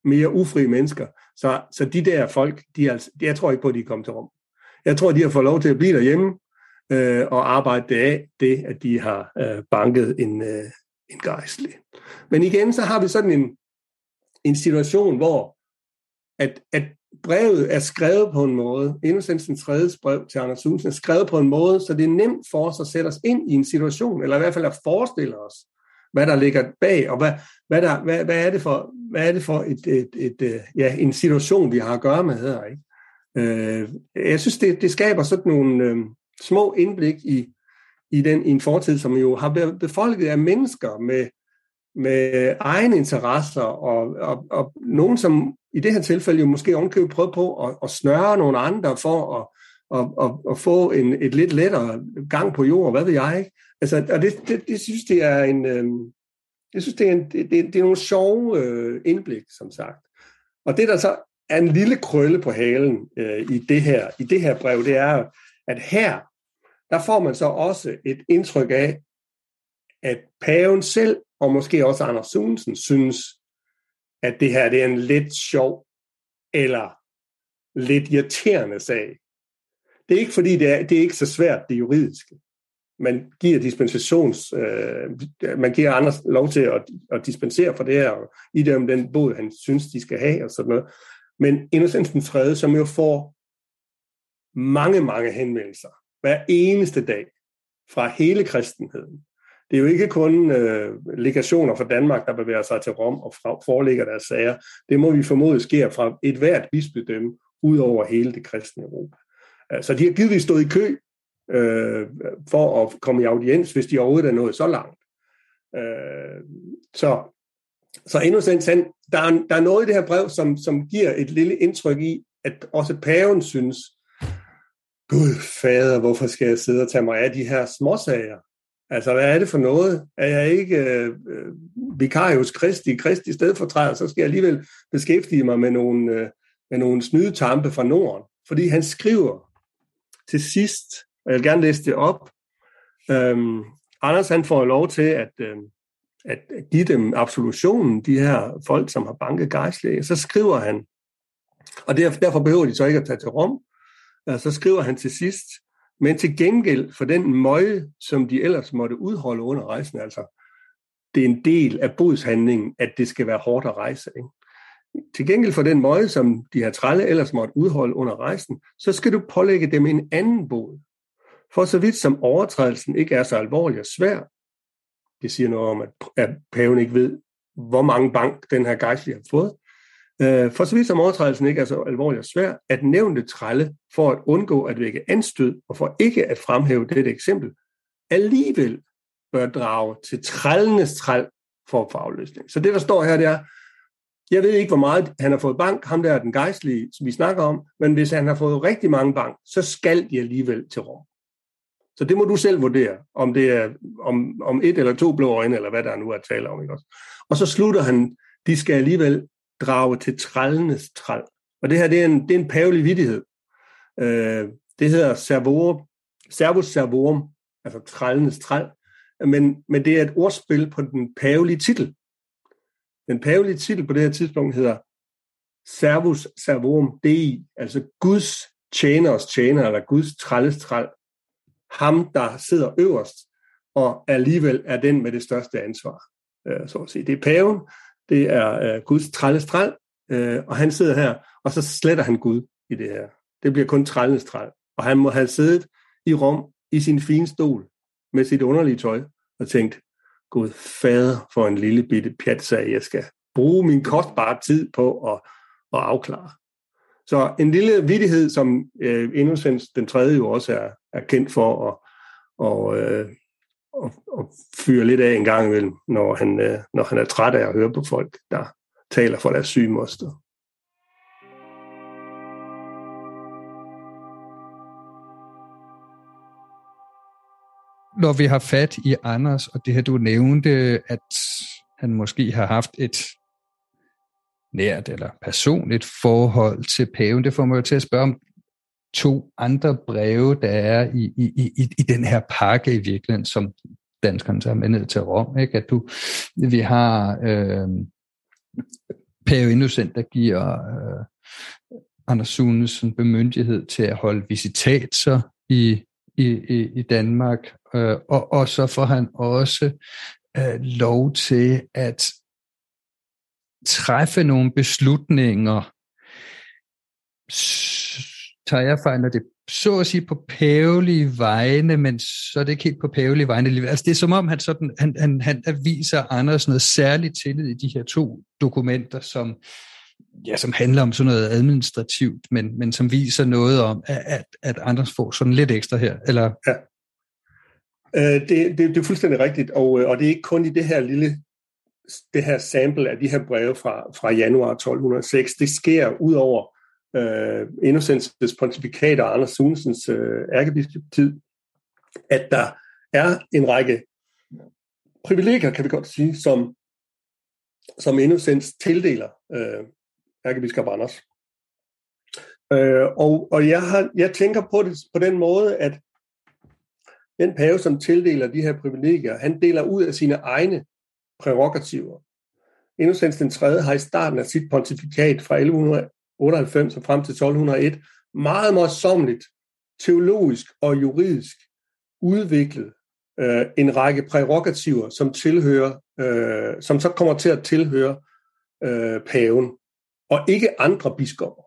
mere ufrie mennesker. Så, så de der folk, de er, altså, jeg tror ikke på, at de er kommet til Rom. Jeg tror, de har fået lov til at blive derhjemme øh, og arbejde det af, det at de har øh, banket en, øh, en gejstlig. Men igen, så har vi sådan en, en situation, hvor at, at brevet er skrevet på en måde, Innocens tredje brev til Anders Sunesen er skrevet på en måde, så det er nemt for os at sætte os ind i en situation, eller i hvert fald at forestille os, hvad der ligger bag, og hvad, hvad, der, hvad, hvad er det for, hvad er det for et, et, et, et, ja, en situation, vi har at gøre med her, ikke? Øh, jeg synes, det, det skaber sådan nogle øh, små indblik i, i, den, i en fortid, som jo har været befolket af mennesker med, med egne interesser, og, og, og nogen, som i det her tilfælde jo måske ovenkøbet prøve på at, at snøre nogle andre for at, at, at, at få en, et lidt lettere gang på jorden, hvad ved jeg, ikke? Altså, og det, det, det synes det er en, øh, jeg synes det er en, det, det, det er nogle sjove øh, indblik, som sagt. Og det der så er en lille krølle på halen øh, i det her i det her brev, det er, at her der får man så også et indtryk af, at paven selv og måske også Anders Sunesen synes, at det her det er en lidt sjov eller lidt irriterende sag. Det er ikke fordi det er, det er ikke så svært det juridiske. Man giver dispensations, øh, man giver andre lov til at, at dispensere for det her, og i dem den bod, han synes, de skal have, og sådan noget. Men Innocens den tredje, som jo får mange, mange henvendelser hver eneste dag fra hele kristenheden. Det er jo ikke kun øh, legationer fra Danmark, der bevæger sig til Rom og fra, forelægger deres sager. Det må vi formode sker fra et hvert bispedømme ud over hele det kristne Europa. Så de har givetvis stået i kø øh, for at komme i audiens, hvis de overhovedet er nået så langt. Øh, så så Innocens, der er, der er noget i det her brev, som, som giver et lille indtryk i, at også paven synes, Gud fader, hvorfor skal jeg sidde og tage mig af de her småsager? Altså, hvad er det for noget? Er jeg ikke øh, vicarius Christi, Kristi stedfortræder, så skal jeg alligevel beskæftige mig med nogle, øh, med nogle snydetampe fra Norden. Fordi han skriver til sidst, og jeg vil gerne læse det op, øhm, Anders han får lov til at, øh, at give dem absolutionen, de her folk, som har banket gejstlige. Så skriver han, og derfor behøver de så ikke at tage til Rom, så skriver han til sidst, men til gengæld for den møje, som de ellers måtte udholde under rejsen, altså det er en del af bodshandlingen, at det skal være hårdt at rejse, ikke? Til gengæld for den møje, som de her trælle ellers måtte udholde under rejsen, så skal du pålægge dem en anden bod. For så vidt som overtrædelsen ikke er så alvorlig og svær, det siger noget om, at paven ikke ved, hvor mange bank den her gejstlige har fået, for så vidt som overtrædelsen ikke er så alvorlig og svær, at nævnte trælle for at undgå at vække anstød og for ikke at fremhæve dette eksempel, alligevel bør drage til trællenes træl for at få afløsning. Så det, der står her, det er, jeg ved ikke, hvor meget han har fået bank, ham der er den gejstlige, som vi snakker om, men hvis han har fået rigtig mange bank, så skal de alligevel til Rom. Så det må du selv vurdere, om det er om, om et eller to blå øjne, eller hvad der nu er tale om. Ikke også? Og så slutter han, de skal alligevel drage til trællenes træl. Og det her, det er en, det er en pavelig vittighed. Øh, det hedder servorum, servus servorum, altså trællenes træl. Men, men det er et ordspil på den pavelige titel. Den pavelige titel på det her tidspunkt hedder servus servorum Dei, altså Guds tjeners tjener, eller Guds trælles træl. Ham, der sidder øverst, og alligevel er den med det største ansvar. Øh, så at sige. Det er paven, det er øh, Guds trælles træl, øh, og han sidder her, og så sletter han Gud i det her. Det bliver kun trællenes træl. Og han må have siddet i Rom i sin fine stol med sit underlige tøj og tænkt, Gud fader for en lille bitte pjatsag, jeg skal bruge min kostbare tid på at, at afklare. Så en lille vittighed, som øh, Innocens den tredje jo også er, er kendt for at, og, øh, at, at fyre lidt af en gang imellem, når han, øh, når han er træt af at høre på folk, der taler for deres syge moster. Når vi har fat i Anders, og det her du nævnte, at han måske har haft et nært eller personligt forhold til paven, det får mig jo til at spørge om to andre breve, der er i, i, i, i den her pakke i virkeligheden, som danskerne tager med ned til Rom. Ikke? At du, vi har øh, Pave Innocent, der giver øh, Anders Sunesen bemyndighed til at holde visitater i, i, i, i Danmark, øh, og, og så får han også øh, lov til at træffe nogle beslutninger, tager jeg fejl, når det så at sige på pavelige vegne, men så er det ikke helt på pavelige vegne. Altså det er som om, han, sådan, han, han, han viser Anders noget særligt tillid i de her to dokumenter, som, ja, som handler om sådan noget administrativt, men, men som viser noget om, at, at Anders får sådan lidt ekstra her. Eller? Ja, øh, det, det, det er fuldstændig rigtigt, og, og det er ikke kun i det her lille det her sample af de her breve fra, fra januar tolv hundrede og seks. Det sker ud over Uh, Innocents pontifikat og Anders Sunesens uh, ærkebiskoptid, at der er en række privilegier, kan vi godt sige, som, som Innocents tildeler uh, ærkebiskop Anders. Uh, og og jeg, har, jeg tænker på det på den måde, at den pave, som tildeler de her privilegier, han deler ud af sine egne prerogativer. Innocens den tredje har i starten af sit pontifikat fra elleve otteoghalvfems og frem til tolv hundrede og et meget møjsommeligt, teologisk og juridisk udviklet øh, en række prerogativer, som tilhører, øh, som så kommer til at tilhøre øh, paven, og ikke andre biskopper.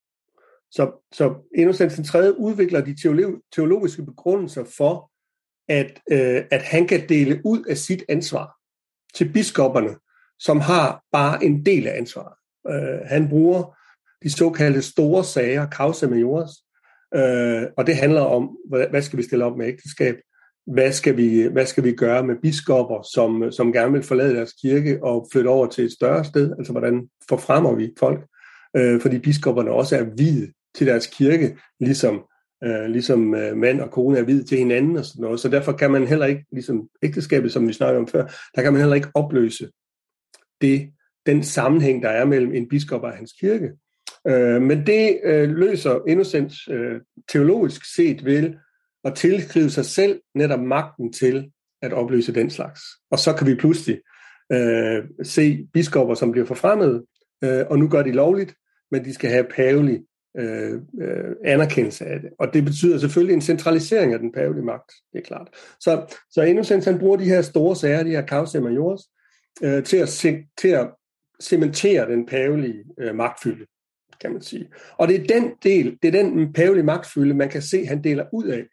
Så, så Innocens den tredje udvikler de teologiske begrundelser for, at, øh, at han kan dele ud af sit ansvar til biskopperne, som har bare en del af ansvaret. Øh, han bruger de såkaldte store sager, causa majoris, øh, og det handler om, hvad skal vi stille op med ægteskab, hvad skal vi, hvad skal vi gøre med biskopper, som, som gerne vil forlade deres kirke og flytte over til et større sted, altså hvordan forfremmer vi folk, øh, fordi biskopperne også er viet til deres kirke, ligesom, øh, ligesom øh, mand og kone er viet til hinanden og sådan noget, så derfor kan man heller ikke, ligesom ægteskabet, som vi snakkede om før, der kan man heller ikke opløse det, den sammenhæng, der er mellem en biskop og hans kirke. Øh, men det øh, løser Innocens øh, teologisk set ved at tilskrive sig selv netop magten til at opløse den slags. Og så kan vi pludselig øh, se biskopper, som bliver forfremmet, øh, og nu gør de lovligt, men de skal have pavelig øh, øh, anerkendelse af det. Og det betyder selvfølgelig en centralisering af den pavelige magt, det er klart. Så, så Innocens han bruger de her store sager, de her causa majoris, øh, til, at se, til at cementere den pavelige øh, magtfylde, kan man sige. Og det er den del, det er den pavelige magtfylde, man kan se, han deler ud af.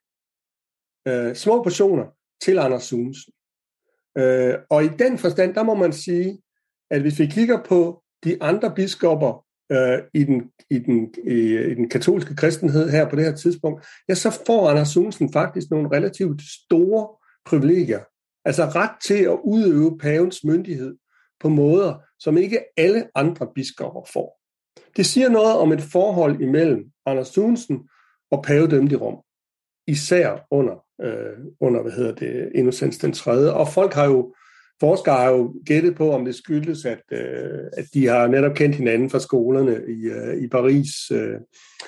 Øh, små portioner til Anders Sunesen. Øh, og i den forstand, der må man sige, at hvis vi kigger på de andre biskopper øh, i, den, i, den, i, i den katolske kristenhed her på det her tidspunkt, ja, så får Anders Sunesen faktisk nogle relativt store privilegier. Altså ret til at udøve pavens myndighed på måder, som ikke alle andre biskopper får. Det siger noget om et forhold imellem Anders Sunesen og pavedømmet i Rom, især under, øh, under hvad hedder det, Innocens den tredje. Og folk har jo, forskere har jo gættet på, om det skyldes, at, øh, at de har netop kendt hinanden fra skolerne i, øh, i Paris. Øh.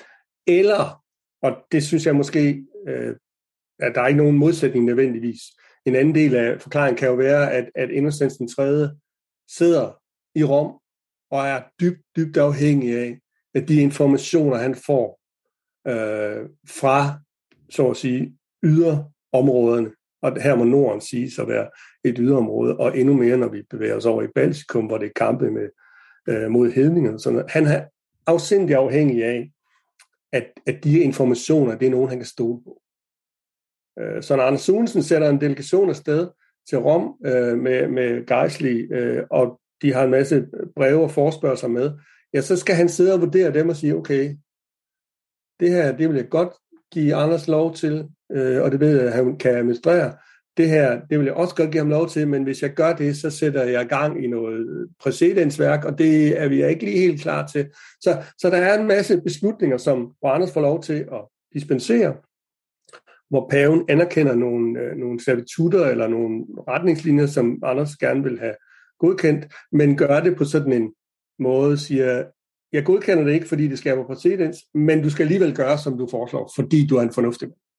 Eller, og det synes jeg måske, øh, at der er ikke nogen modsætning nødvendigvis. En anden del af forklaringen kan jo være, at, at Innocens den tredje sidder i Rom, og er dybt, dybt afhængig af, at de informationer, han får øh, fra, så at sige, yderområderne, og her må Norden siges at være et yderområde, og endnu mere, når vi bevæger os over i Baltikum, hvor det er kampe med, øh, mod hedningerne. Så han er afsindig afhængig af, at, at de informationer, det er nogen, han kan stole på. Øh, så når Anders Sunesen sætter en delegation afsted til Rom øh, med, med Geisli, øh, og de har en masse breve og forespørgelser med, ja, så skal han sidde og vurdere dem og sige, okay, det her, det vil jeg godt give Anders lov til, øh, og det ved jeg, at han kan administrere. Det her, det vil jeg også godt give ham lov til, men hvis jeg gør det, så sætter jeg i gang i noget præcedensværk, og det er vi ikke lige helt klar til. Så, så der er en masse beslutninger, som hvor Anders får lov til at dispensere, hvor paven anerkender nogle, øh, nogle servitutter eller nogle retningslinjer, som Anders gerne vil have godkendt, men gør det på sådan en måde, siger, jeg godkender det ikke, fordi det skaber præcedens, men du skal alligevel gøre, som du foreslår, fordi du er en fornuftig mand.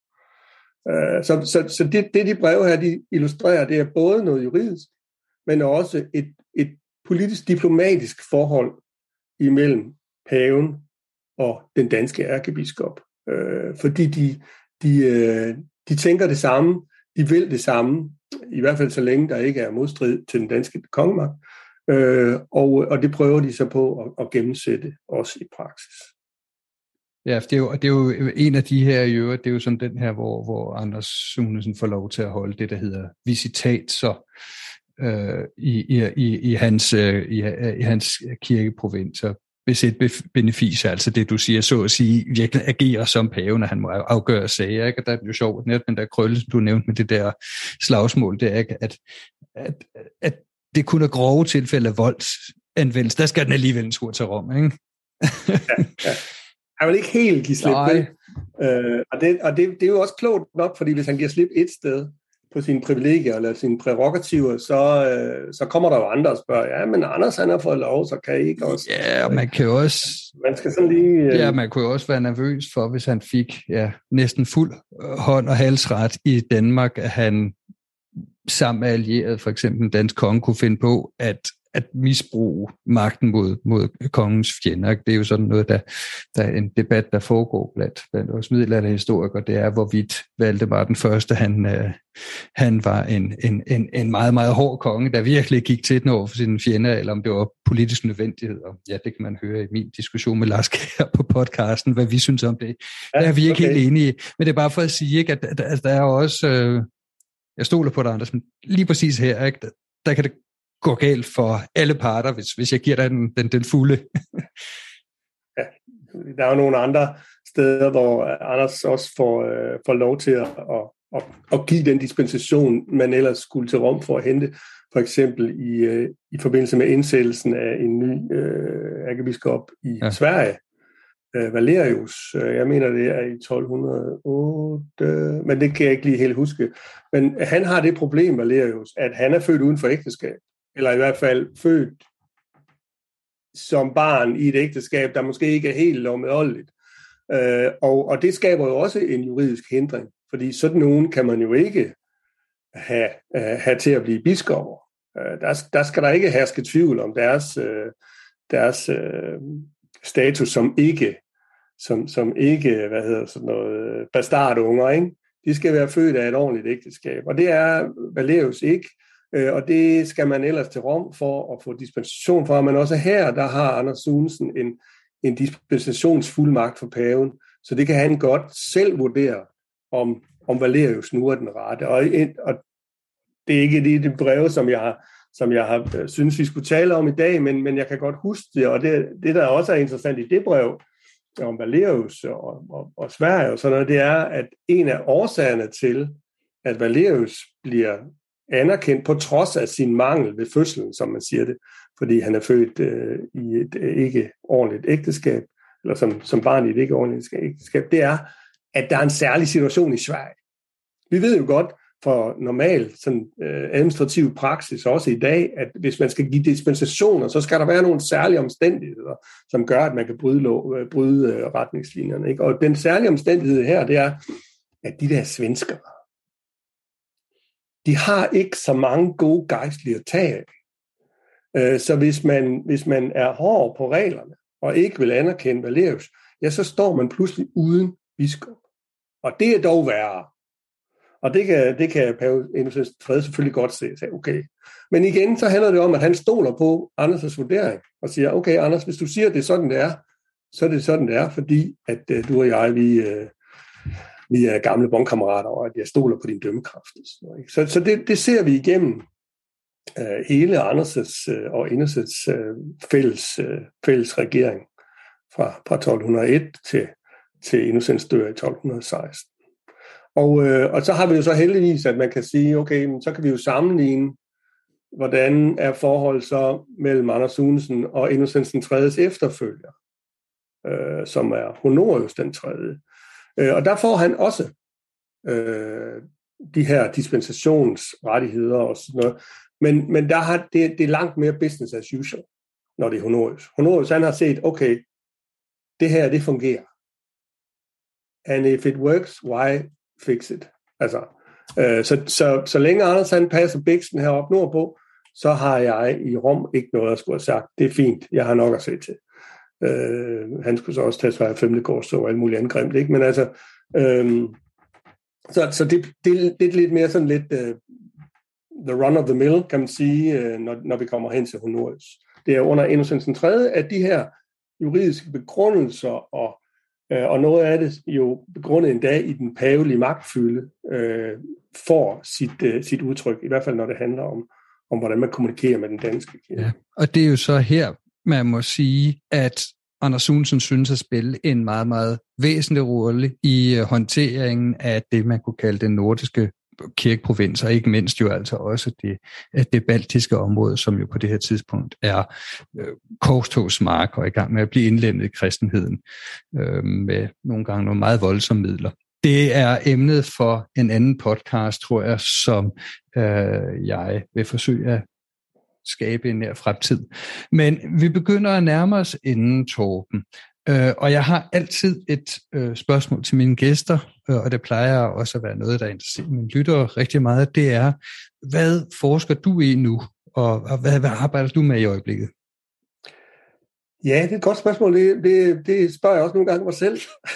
Uh, så så, så det, det, de breve her, de illustrerer, det er både noget juridisk, men også et, et politisk diplomatisk forhold imellem paven og den danske ærkebiskop. Øh, fordi de, de, øh, de tænker det samme, de vil det samme, i hvert fald så længe der ikke er modstrid til den danske kongemagt. Øh, og, og det prøver de så på at, at gennemsætte også i praksis. Ja, det er, jo, det er jo en af de her i øvrigt, det er jo sådan den her, hvor, hvor Anders Sunesen får lov til at holde det, der hedder visitat, så øh, i, i, i, hans, øh, i, i hans kirkeprovinser. Beset benefice, altså det du siger, så at sige, virkelig agerer som pave, når han må afgøre sager, ikke? Og der er det jo sjovt, net, men der krølle, du nævnte med det der slagsmål, det er ikke, at, at, at det kun er grove tilfælde af voldsanvendelse, der skal den alligevel en tur til Rom, ikke? ja, ja. Han vil ikke helt give slip, vel? Øh, og det, og det, det er jo også klogt nok, fordi hvis han giver slip et sted på sine privilegier eller sine prerogativer, så, øh, så kommer der jo andre og spørger, ja, men Anders han har fået lov, så kan I ikke også? Ja, og man kan jo også... Man skal sådan lige... Øh... Ja, man kunne jo også være nervøs for, hvis han fik ja, næsten fuld hånd- og halsret i Danmark, at han sammen med allierede, for eksempel den danske konge, kunne finde på, at at misbruge magten mod, mod kongens fjender. Det er jo sådan noget, der, der er en debat, der foregår blandt, blandt os middelalderhistorikere, det er, hvorvidt Valdemar den første, han, øh, han var en, en, en, en meget, meget hård konge, der virkelig gik til den over for sine fjender, eller om det var politisk nødvendighed. Og ja, det kan man høre i min diskussion med Lars Kjær på podcasten, hvad vi synes om det. Ja, der er vi ikke okay. helt enige. Men det er bare for at sige, ikke, at, at, at der er også, øh, jeg stoler på dig, Anders, men lige præcis her, ikke, der, der kan det går galt for alle parter, hvis, hvis jeg giver dig den, den, den fulde. Ja, der er jo nogle andre steder, hvor Anders også får, øh, får lov til at, at, at, at give den dispensation, man ellers skulle til Rom for at hente. For eksempel i, øh, i forbindelse med indsættelsen af en ny øh, ærkebiskop i ja. Sverige, øh, Valerius. Jeg mener, det er i tolv hundrede og otte, men det kan jeg ikke lige helt huske. Men han har det problem, Valerius, at han er født uden for ægteskab. Eller i hvert fald født som barn i et ægteskab, der måske ikke er helt lovmedholdeligt. Øh, og, og det skaber jo også en juridisk hindring, fordi sådan nogen kan man jo ikke have, uh, have til at blive biskopper. Uh, der, der skal der ikke herske tvivl om deres, uh, deres uh, status som ikke, som, som ikke, hvad hedder sådan noget, bastardunger, ikke? De skal være født af et ordentligt ægteskab, og det er Valerius ikke. Og det skal man ellers til Rom for at få dispensation fra. Men også her, der har Anders Sunesen en, en dispensationsfuldmagt for paven, så det kan han godt selv vurdere, om, om Valerius nu er den rette. Og, og det er ikke det, det brev, som jeg, som jeg har synes, vi skulle tale om i dag, men, men jeg kan godt huske det, og det, det der også er interessant i det brev, om Valerius og, og, og Sverige og sådan noget, det er, at en af årsagerne til, at Valerius bliver anerkendt på trods af sin mangel ved fødslen, som man siger det, fordi han er født øh, i et øh, ikke ordentligt ægteskab, eller som, som barn i et ikke ordentligt ægteskab, det er, at der er en særlig situation i Sverige. Vi ved jo godt for normal sådan, øh, administrativ praksis også i dag, at hvis man skal give dispensationer, så skal der være nogle særlige omstændigheder, som gør, at man kan bryde, lov, øh, bryde øh, retningslinjerne. Ikke? Og den særlige omstændighed her, det er, at de der svenskere, de har ikke så mange gode gejstlige at tage af. Så hvis man, hvis man er hård på reglerne, og ikke vil anerkende Valerius, ja, så står man pludselig uden biskop. Og det er dog værre. Og det kan, det kan Pave Innocens den tredje selvfølgelig godt se. Okay. Men igen, så handler det om, at han stoler på Anders' vurdering, og siger, okay, Anders, hvis du siger, at det er sådan, det er, så er det sådan, det er, fordi at uh, du og jeg, vi... Uh, vi er gamle bondkammerater, og at jeg stoler på din dømmekraft. Så, så det, det ser vi igennem uh, hele Anders' uh, og Innocens uh, fælles, uh, fælles regering fra, fra tolv hundrede og et til, til Innocens dør i tolv hundrede og seksten. Og, uh, og så har vi jo så heldigvis, at man kan sige, okay, så kan vi jo sammenligne, hvordan er forholdet så mellem Anders Sunesen og Innocens den tredjes efterfølger, uh, som er Honorius den tredje. Og der får han også øh, de her dispensationsrettigheder og sådan noget. Men, men der har det, det er langt mere business as usual, når det er Honorius. Honorius, han har set, okay, det her, det fungerer. And if it works, why fix it? Altså, øh, så, så, så længe Anders han passer biksen heroppe nordpå, så har jeg i Rom ikke noget at skulle have sagt. Det er fint, jeg har nok at se til. Øh, han skulle så også tage sig af femte korstog og alt muligt andet grimt, ikke? Men altså, øh, så, så det, det, det er lidt mere sådan lidt uh, the run of the mill, kan man sige, uh, når, når vi kommer hen til Honorius. Det er under Innocens den tredje, at de her juridiske begrundelser og, uh, og noget af det jo begrundet endda i den pavelige magtfylde, uh, får sit, uh, sit udtryk, i hvert fald når det handler om, om hvordan man kommunikerer med den danske kirke. Ja, og det er jo så her, man må sige, at Anders Sunesen synes at spille en meget, meget væsentlig rolle i uh, håndteringen af det, man kunne kalde den nordiske kirkeprovins, og ikke mindst jo altså også det, det baltiske område, som jo på det her tidspunkt er øh, korstogsmark og er i gang med at blive indlemmet i kristenheden øh, med nogle gange nogle meget voldsomme midler. Det er emnet for en anden podcast, tror jeg, som øh, jeg vil forsøge at skabe en nær fremtid. Men vi begynder at nærme os inden, Torben. Øh, og jeg har altid et øh, spørgsmål til mine gæster, øh, og det plejer også at være noget, der interesserer mine lyttere rigtig meget. Det er, hvad forsker du i nu, og, og hvad, hvad arbejder du med i øjeblikket? Ja, det er et godt spørgsmål. Det, det, det spørger jeg også nogle gange mig selv.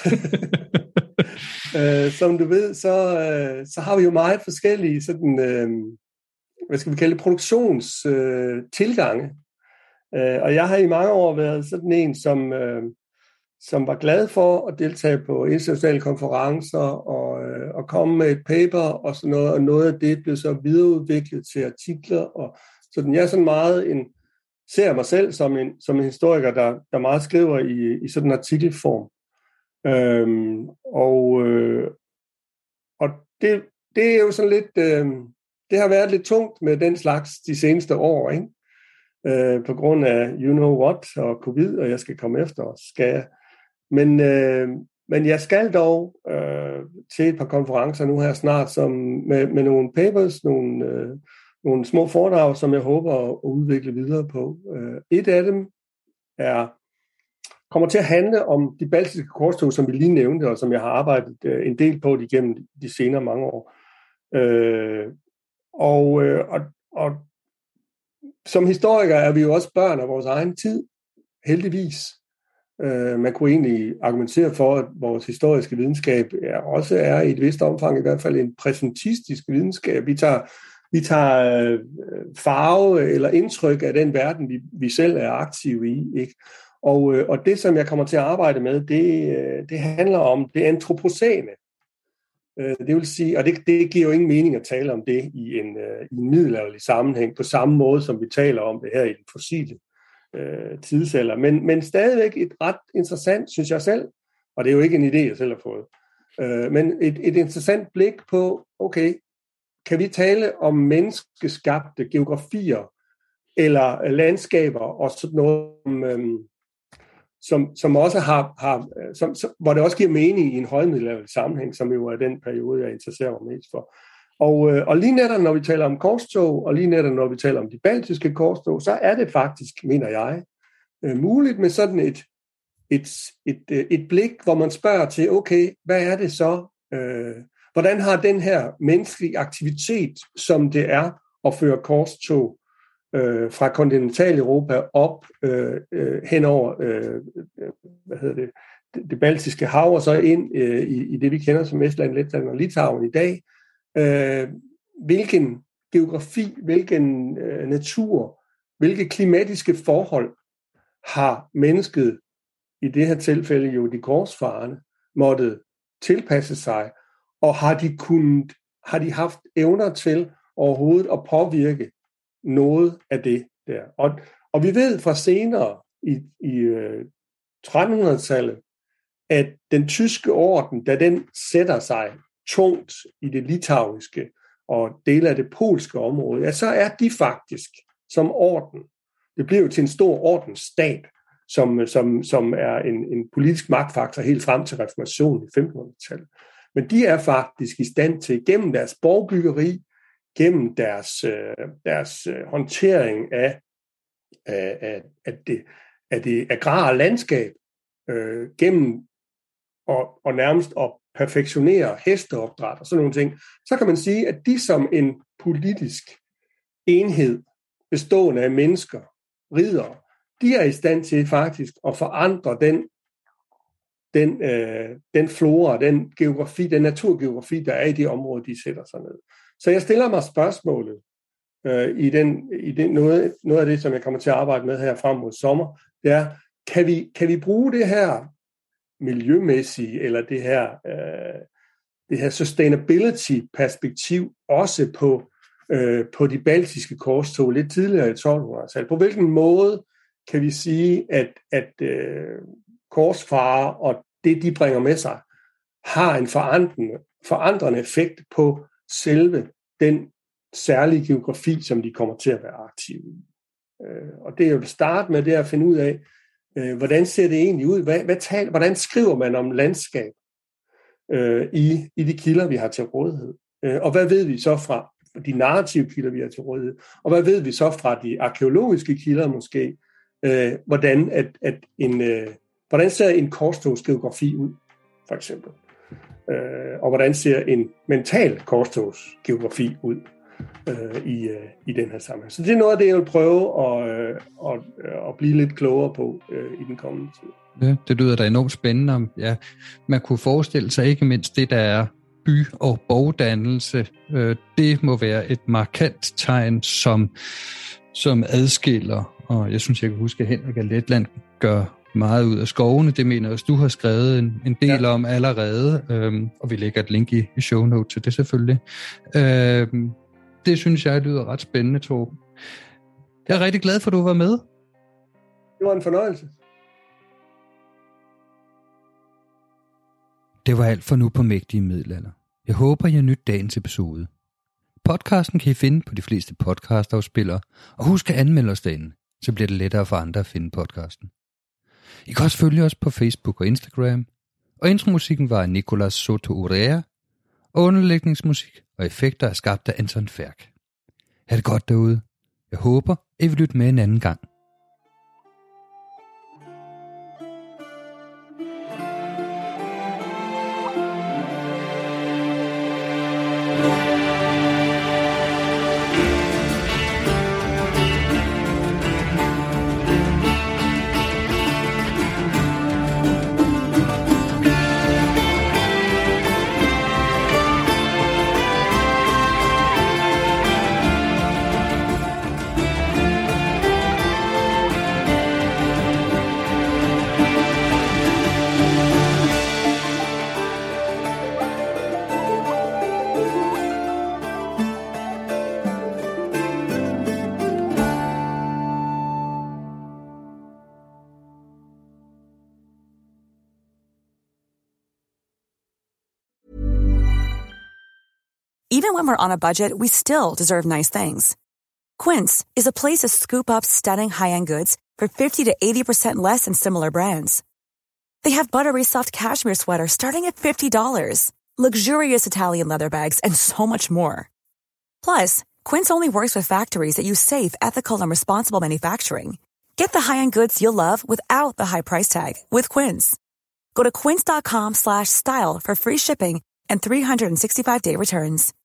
øh, som du ved, så, øh, så har vi jo meget forskellige sådan, øh, hvad skal vi kalde det, produktionstilgange. Øh, øh, og jeg har i mange år været sådan en, som, øh, som var glad for at deltage på internationale konferencer og, øh, og komme med et paper og sådan noget, og noget af det blev så videreudviklet til artikler. Og sådan, jeg er sådan meget en, ser mig selv som en, som en historiker, der, der meget skriver i, i sådan en artikelform. Øhm, og øh, og det, det er jo sådan lidt, øh, det har været lidt tungt med den slags de seneste år, ikke? Øh, på grund af you know what og covid, og jeg skal komme efter og skal jeg. Men, øh, men jeg skal dog øh, til et par konferencer nu her snart, som med, med nogle papers, nogle, øh, nogle små foredrag, som jeg håber at udvikle videre på. Øh, et af dem er kommer til at handle om de baltiske korstog, som vi lige nævnte, og som jeg har arbejdet øh, en del på igennem de senere mange år. Øh, og, øh, og, og som historikere er vi jo også børn af vores egen tid, heldigvis. Øh, man kunne egentlig argumentere for, at vores historiske videnskab er, også er i et vist omfang i hvert fald en præsentistisk videnskab. Vi tager, vi tager øh, farve eller indtryk af den verden, vi, vi selv er aktive i, ikke? Og, og det, som jeg kommer til at arbejde med, det, det handler om det antropocæne. Det vil sige, og det, det giver jo ingen mening at tale om det i en, i en middelalderlig sammenhæng, på samme måde, som vi taler om det her i den fossile øh, tidsalder. Men, men stadigvæk et ret interessant, synes jeg selv, og det er jo ikke en idé, jeg selv har fået, øh, men et, et interessant blik på, okay, kan vi tale om menneskeskabte geografier, eller landskaber, og sådan noget, øh, Som, som også har, har som, som, hvor det også giver mening i en højmiddelalderlig sammenhæng, som jo er den periode, jeg interesserer mig mest for. Og, øh, og lige netop, når vi taler om korstog, og lige netop, når vi taler om de baltiske korstog, så er det faktisk, mener jeg, øh, muligt med sådan et, et, et, et, et blik, hvor man spørger til, okay, hvad er det så? Øh, hvordan har den her menneskelige aktivitet, som det er at føre korstog, Øh, fra kontinentaleuropa op øh, øh, henover øh, hvad hedder det, det, det baltiske hav, og så ind øh, i, i det, vi kender som Estland, Letland og Litauen i dag. Øh, hvilken geografi, hvilken øh, natur, hvilke klimatiske forhold har mennesket, i det her tilfælde jo de korsfarende, måttet tilpasse sig, og har de, kunnet, har de haft evner til overhovedet at påvirke noget af det der. Og, og vi ved fra senere i, i øh, trettenhundredetallet, at den tyske orden, da den sætter sig tungt i det litauiske og dele af det polske område, ja, så er de faktisk som orden. Det bliver jo til en stor ordensstat, som, som, som er en, en politisk magtfaktor helt frem til reformationen i femtenhundredetallet. Men de er faktisk i stand til, gennem deres borgbyggeri, gennem deres, øh, deres øh, håndtering af, af, af, af, det, af det agrare landskab, øh, gennem og, og nærmest at perfektionere hesteopdræt og sådan nogle ting, så kan man sige, at de som en politisk enhed bestående af mennesker, riddere, de er i stand til faktisk at forandre den, den, øh, den flora, den geografi, den naturgeografi, der er i de områder, de sætter sig ned. Så jeg stiller mig spørgsmålet øh, i, den, i den, noget, noget af det, som jeg kommer til at arbejde med her frem mod sommer, det er, kan vi, kan vi bruge det her miljømæssige, eller det her, øh, det her sustainability-perspektiv også på, øh, på de baltiske korstog lidt tidligere i tolvhundredetallet? På hvilken måde kan vi sige, at, at øh, korsfarer og det, de bringer med sig, har en forandrende, forandrende effekt på selve den særlige geografi, som de kommer til at være aktive i. Øh, og det jeg vil starte med, det er at finde ud af, øh, hvordan ser det egentlig ud? Hvad, hvad tal, hvordan skriver man om landskab øh, i, i de kilder, vi har til rådighed? Øh, og hvad ved vi så fra de narrative kilder, vi har til rådighed? Og hvad ved vi så fra de arkeologiske kilder måske? Øh, hvordan, at, at en, øh, hvordan ser en korstogsgeografi ud, for eksempel? Øh, og hvordan ser en mental korstogsgeografi ud øh, i, øh, i den her sammenhæng? Så det er noget af det, jeg vil prøve at, øh, at, at blive lidt klogere på øh, i den kommende tid. Ja, det lyder da enormt spændende. Ja, man kunne forestille sig ikke mindst det, der er by- og borgdannelse. Øh, det må være et markant tegn, som, som adskiller. Og jeg synes, jeg kan huske, at Henrik af Letland gør meget ud af skovene. Det mener jeg også, du har skrevet en, en del ja. om allerede. Øhm, og vi lægger et link i, i show notes til det selvfølgelig. Øhm, det synes jeg lyder ret spændende, Torben. Jeg er rigtig glad for, at du var med. Det var en fornøjelse. Det var alt for nu på Mægtige Middelalder. Jeg håber, I har nydt dagens episode. Podcasten kan I finde på de fleste podcastafspillere, og husk at anmelde os derinde, så bliver det lettere for andre at finde podcasten. I kan også følge os på Facebook og Instagram, og intromusikken var af Nicolas Soto Urea, og underlægningsmusik og effekter er skabt af Anton Færk. Ha' det godt derude. Jeg håber, I vil lytte med en anden gang. Even when we're on a budget, we still deserve nice things. Quince is a place to scoop up stunning high-end goods for fifty to eighty percent less than similar brands. They have buttery soft cashmere sweaters starting at fifty dollars, luxurious Italian leather bags, and so much more. Plus, Quince only works with factories that use safe, ethical, and responsible manufacturing. Get the high-end goods you'll love without the high price tag with Quince. Go to quince.com slash style for free shipping and three sixty-five day returns.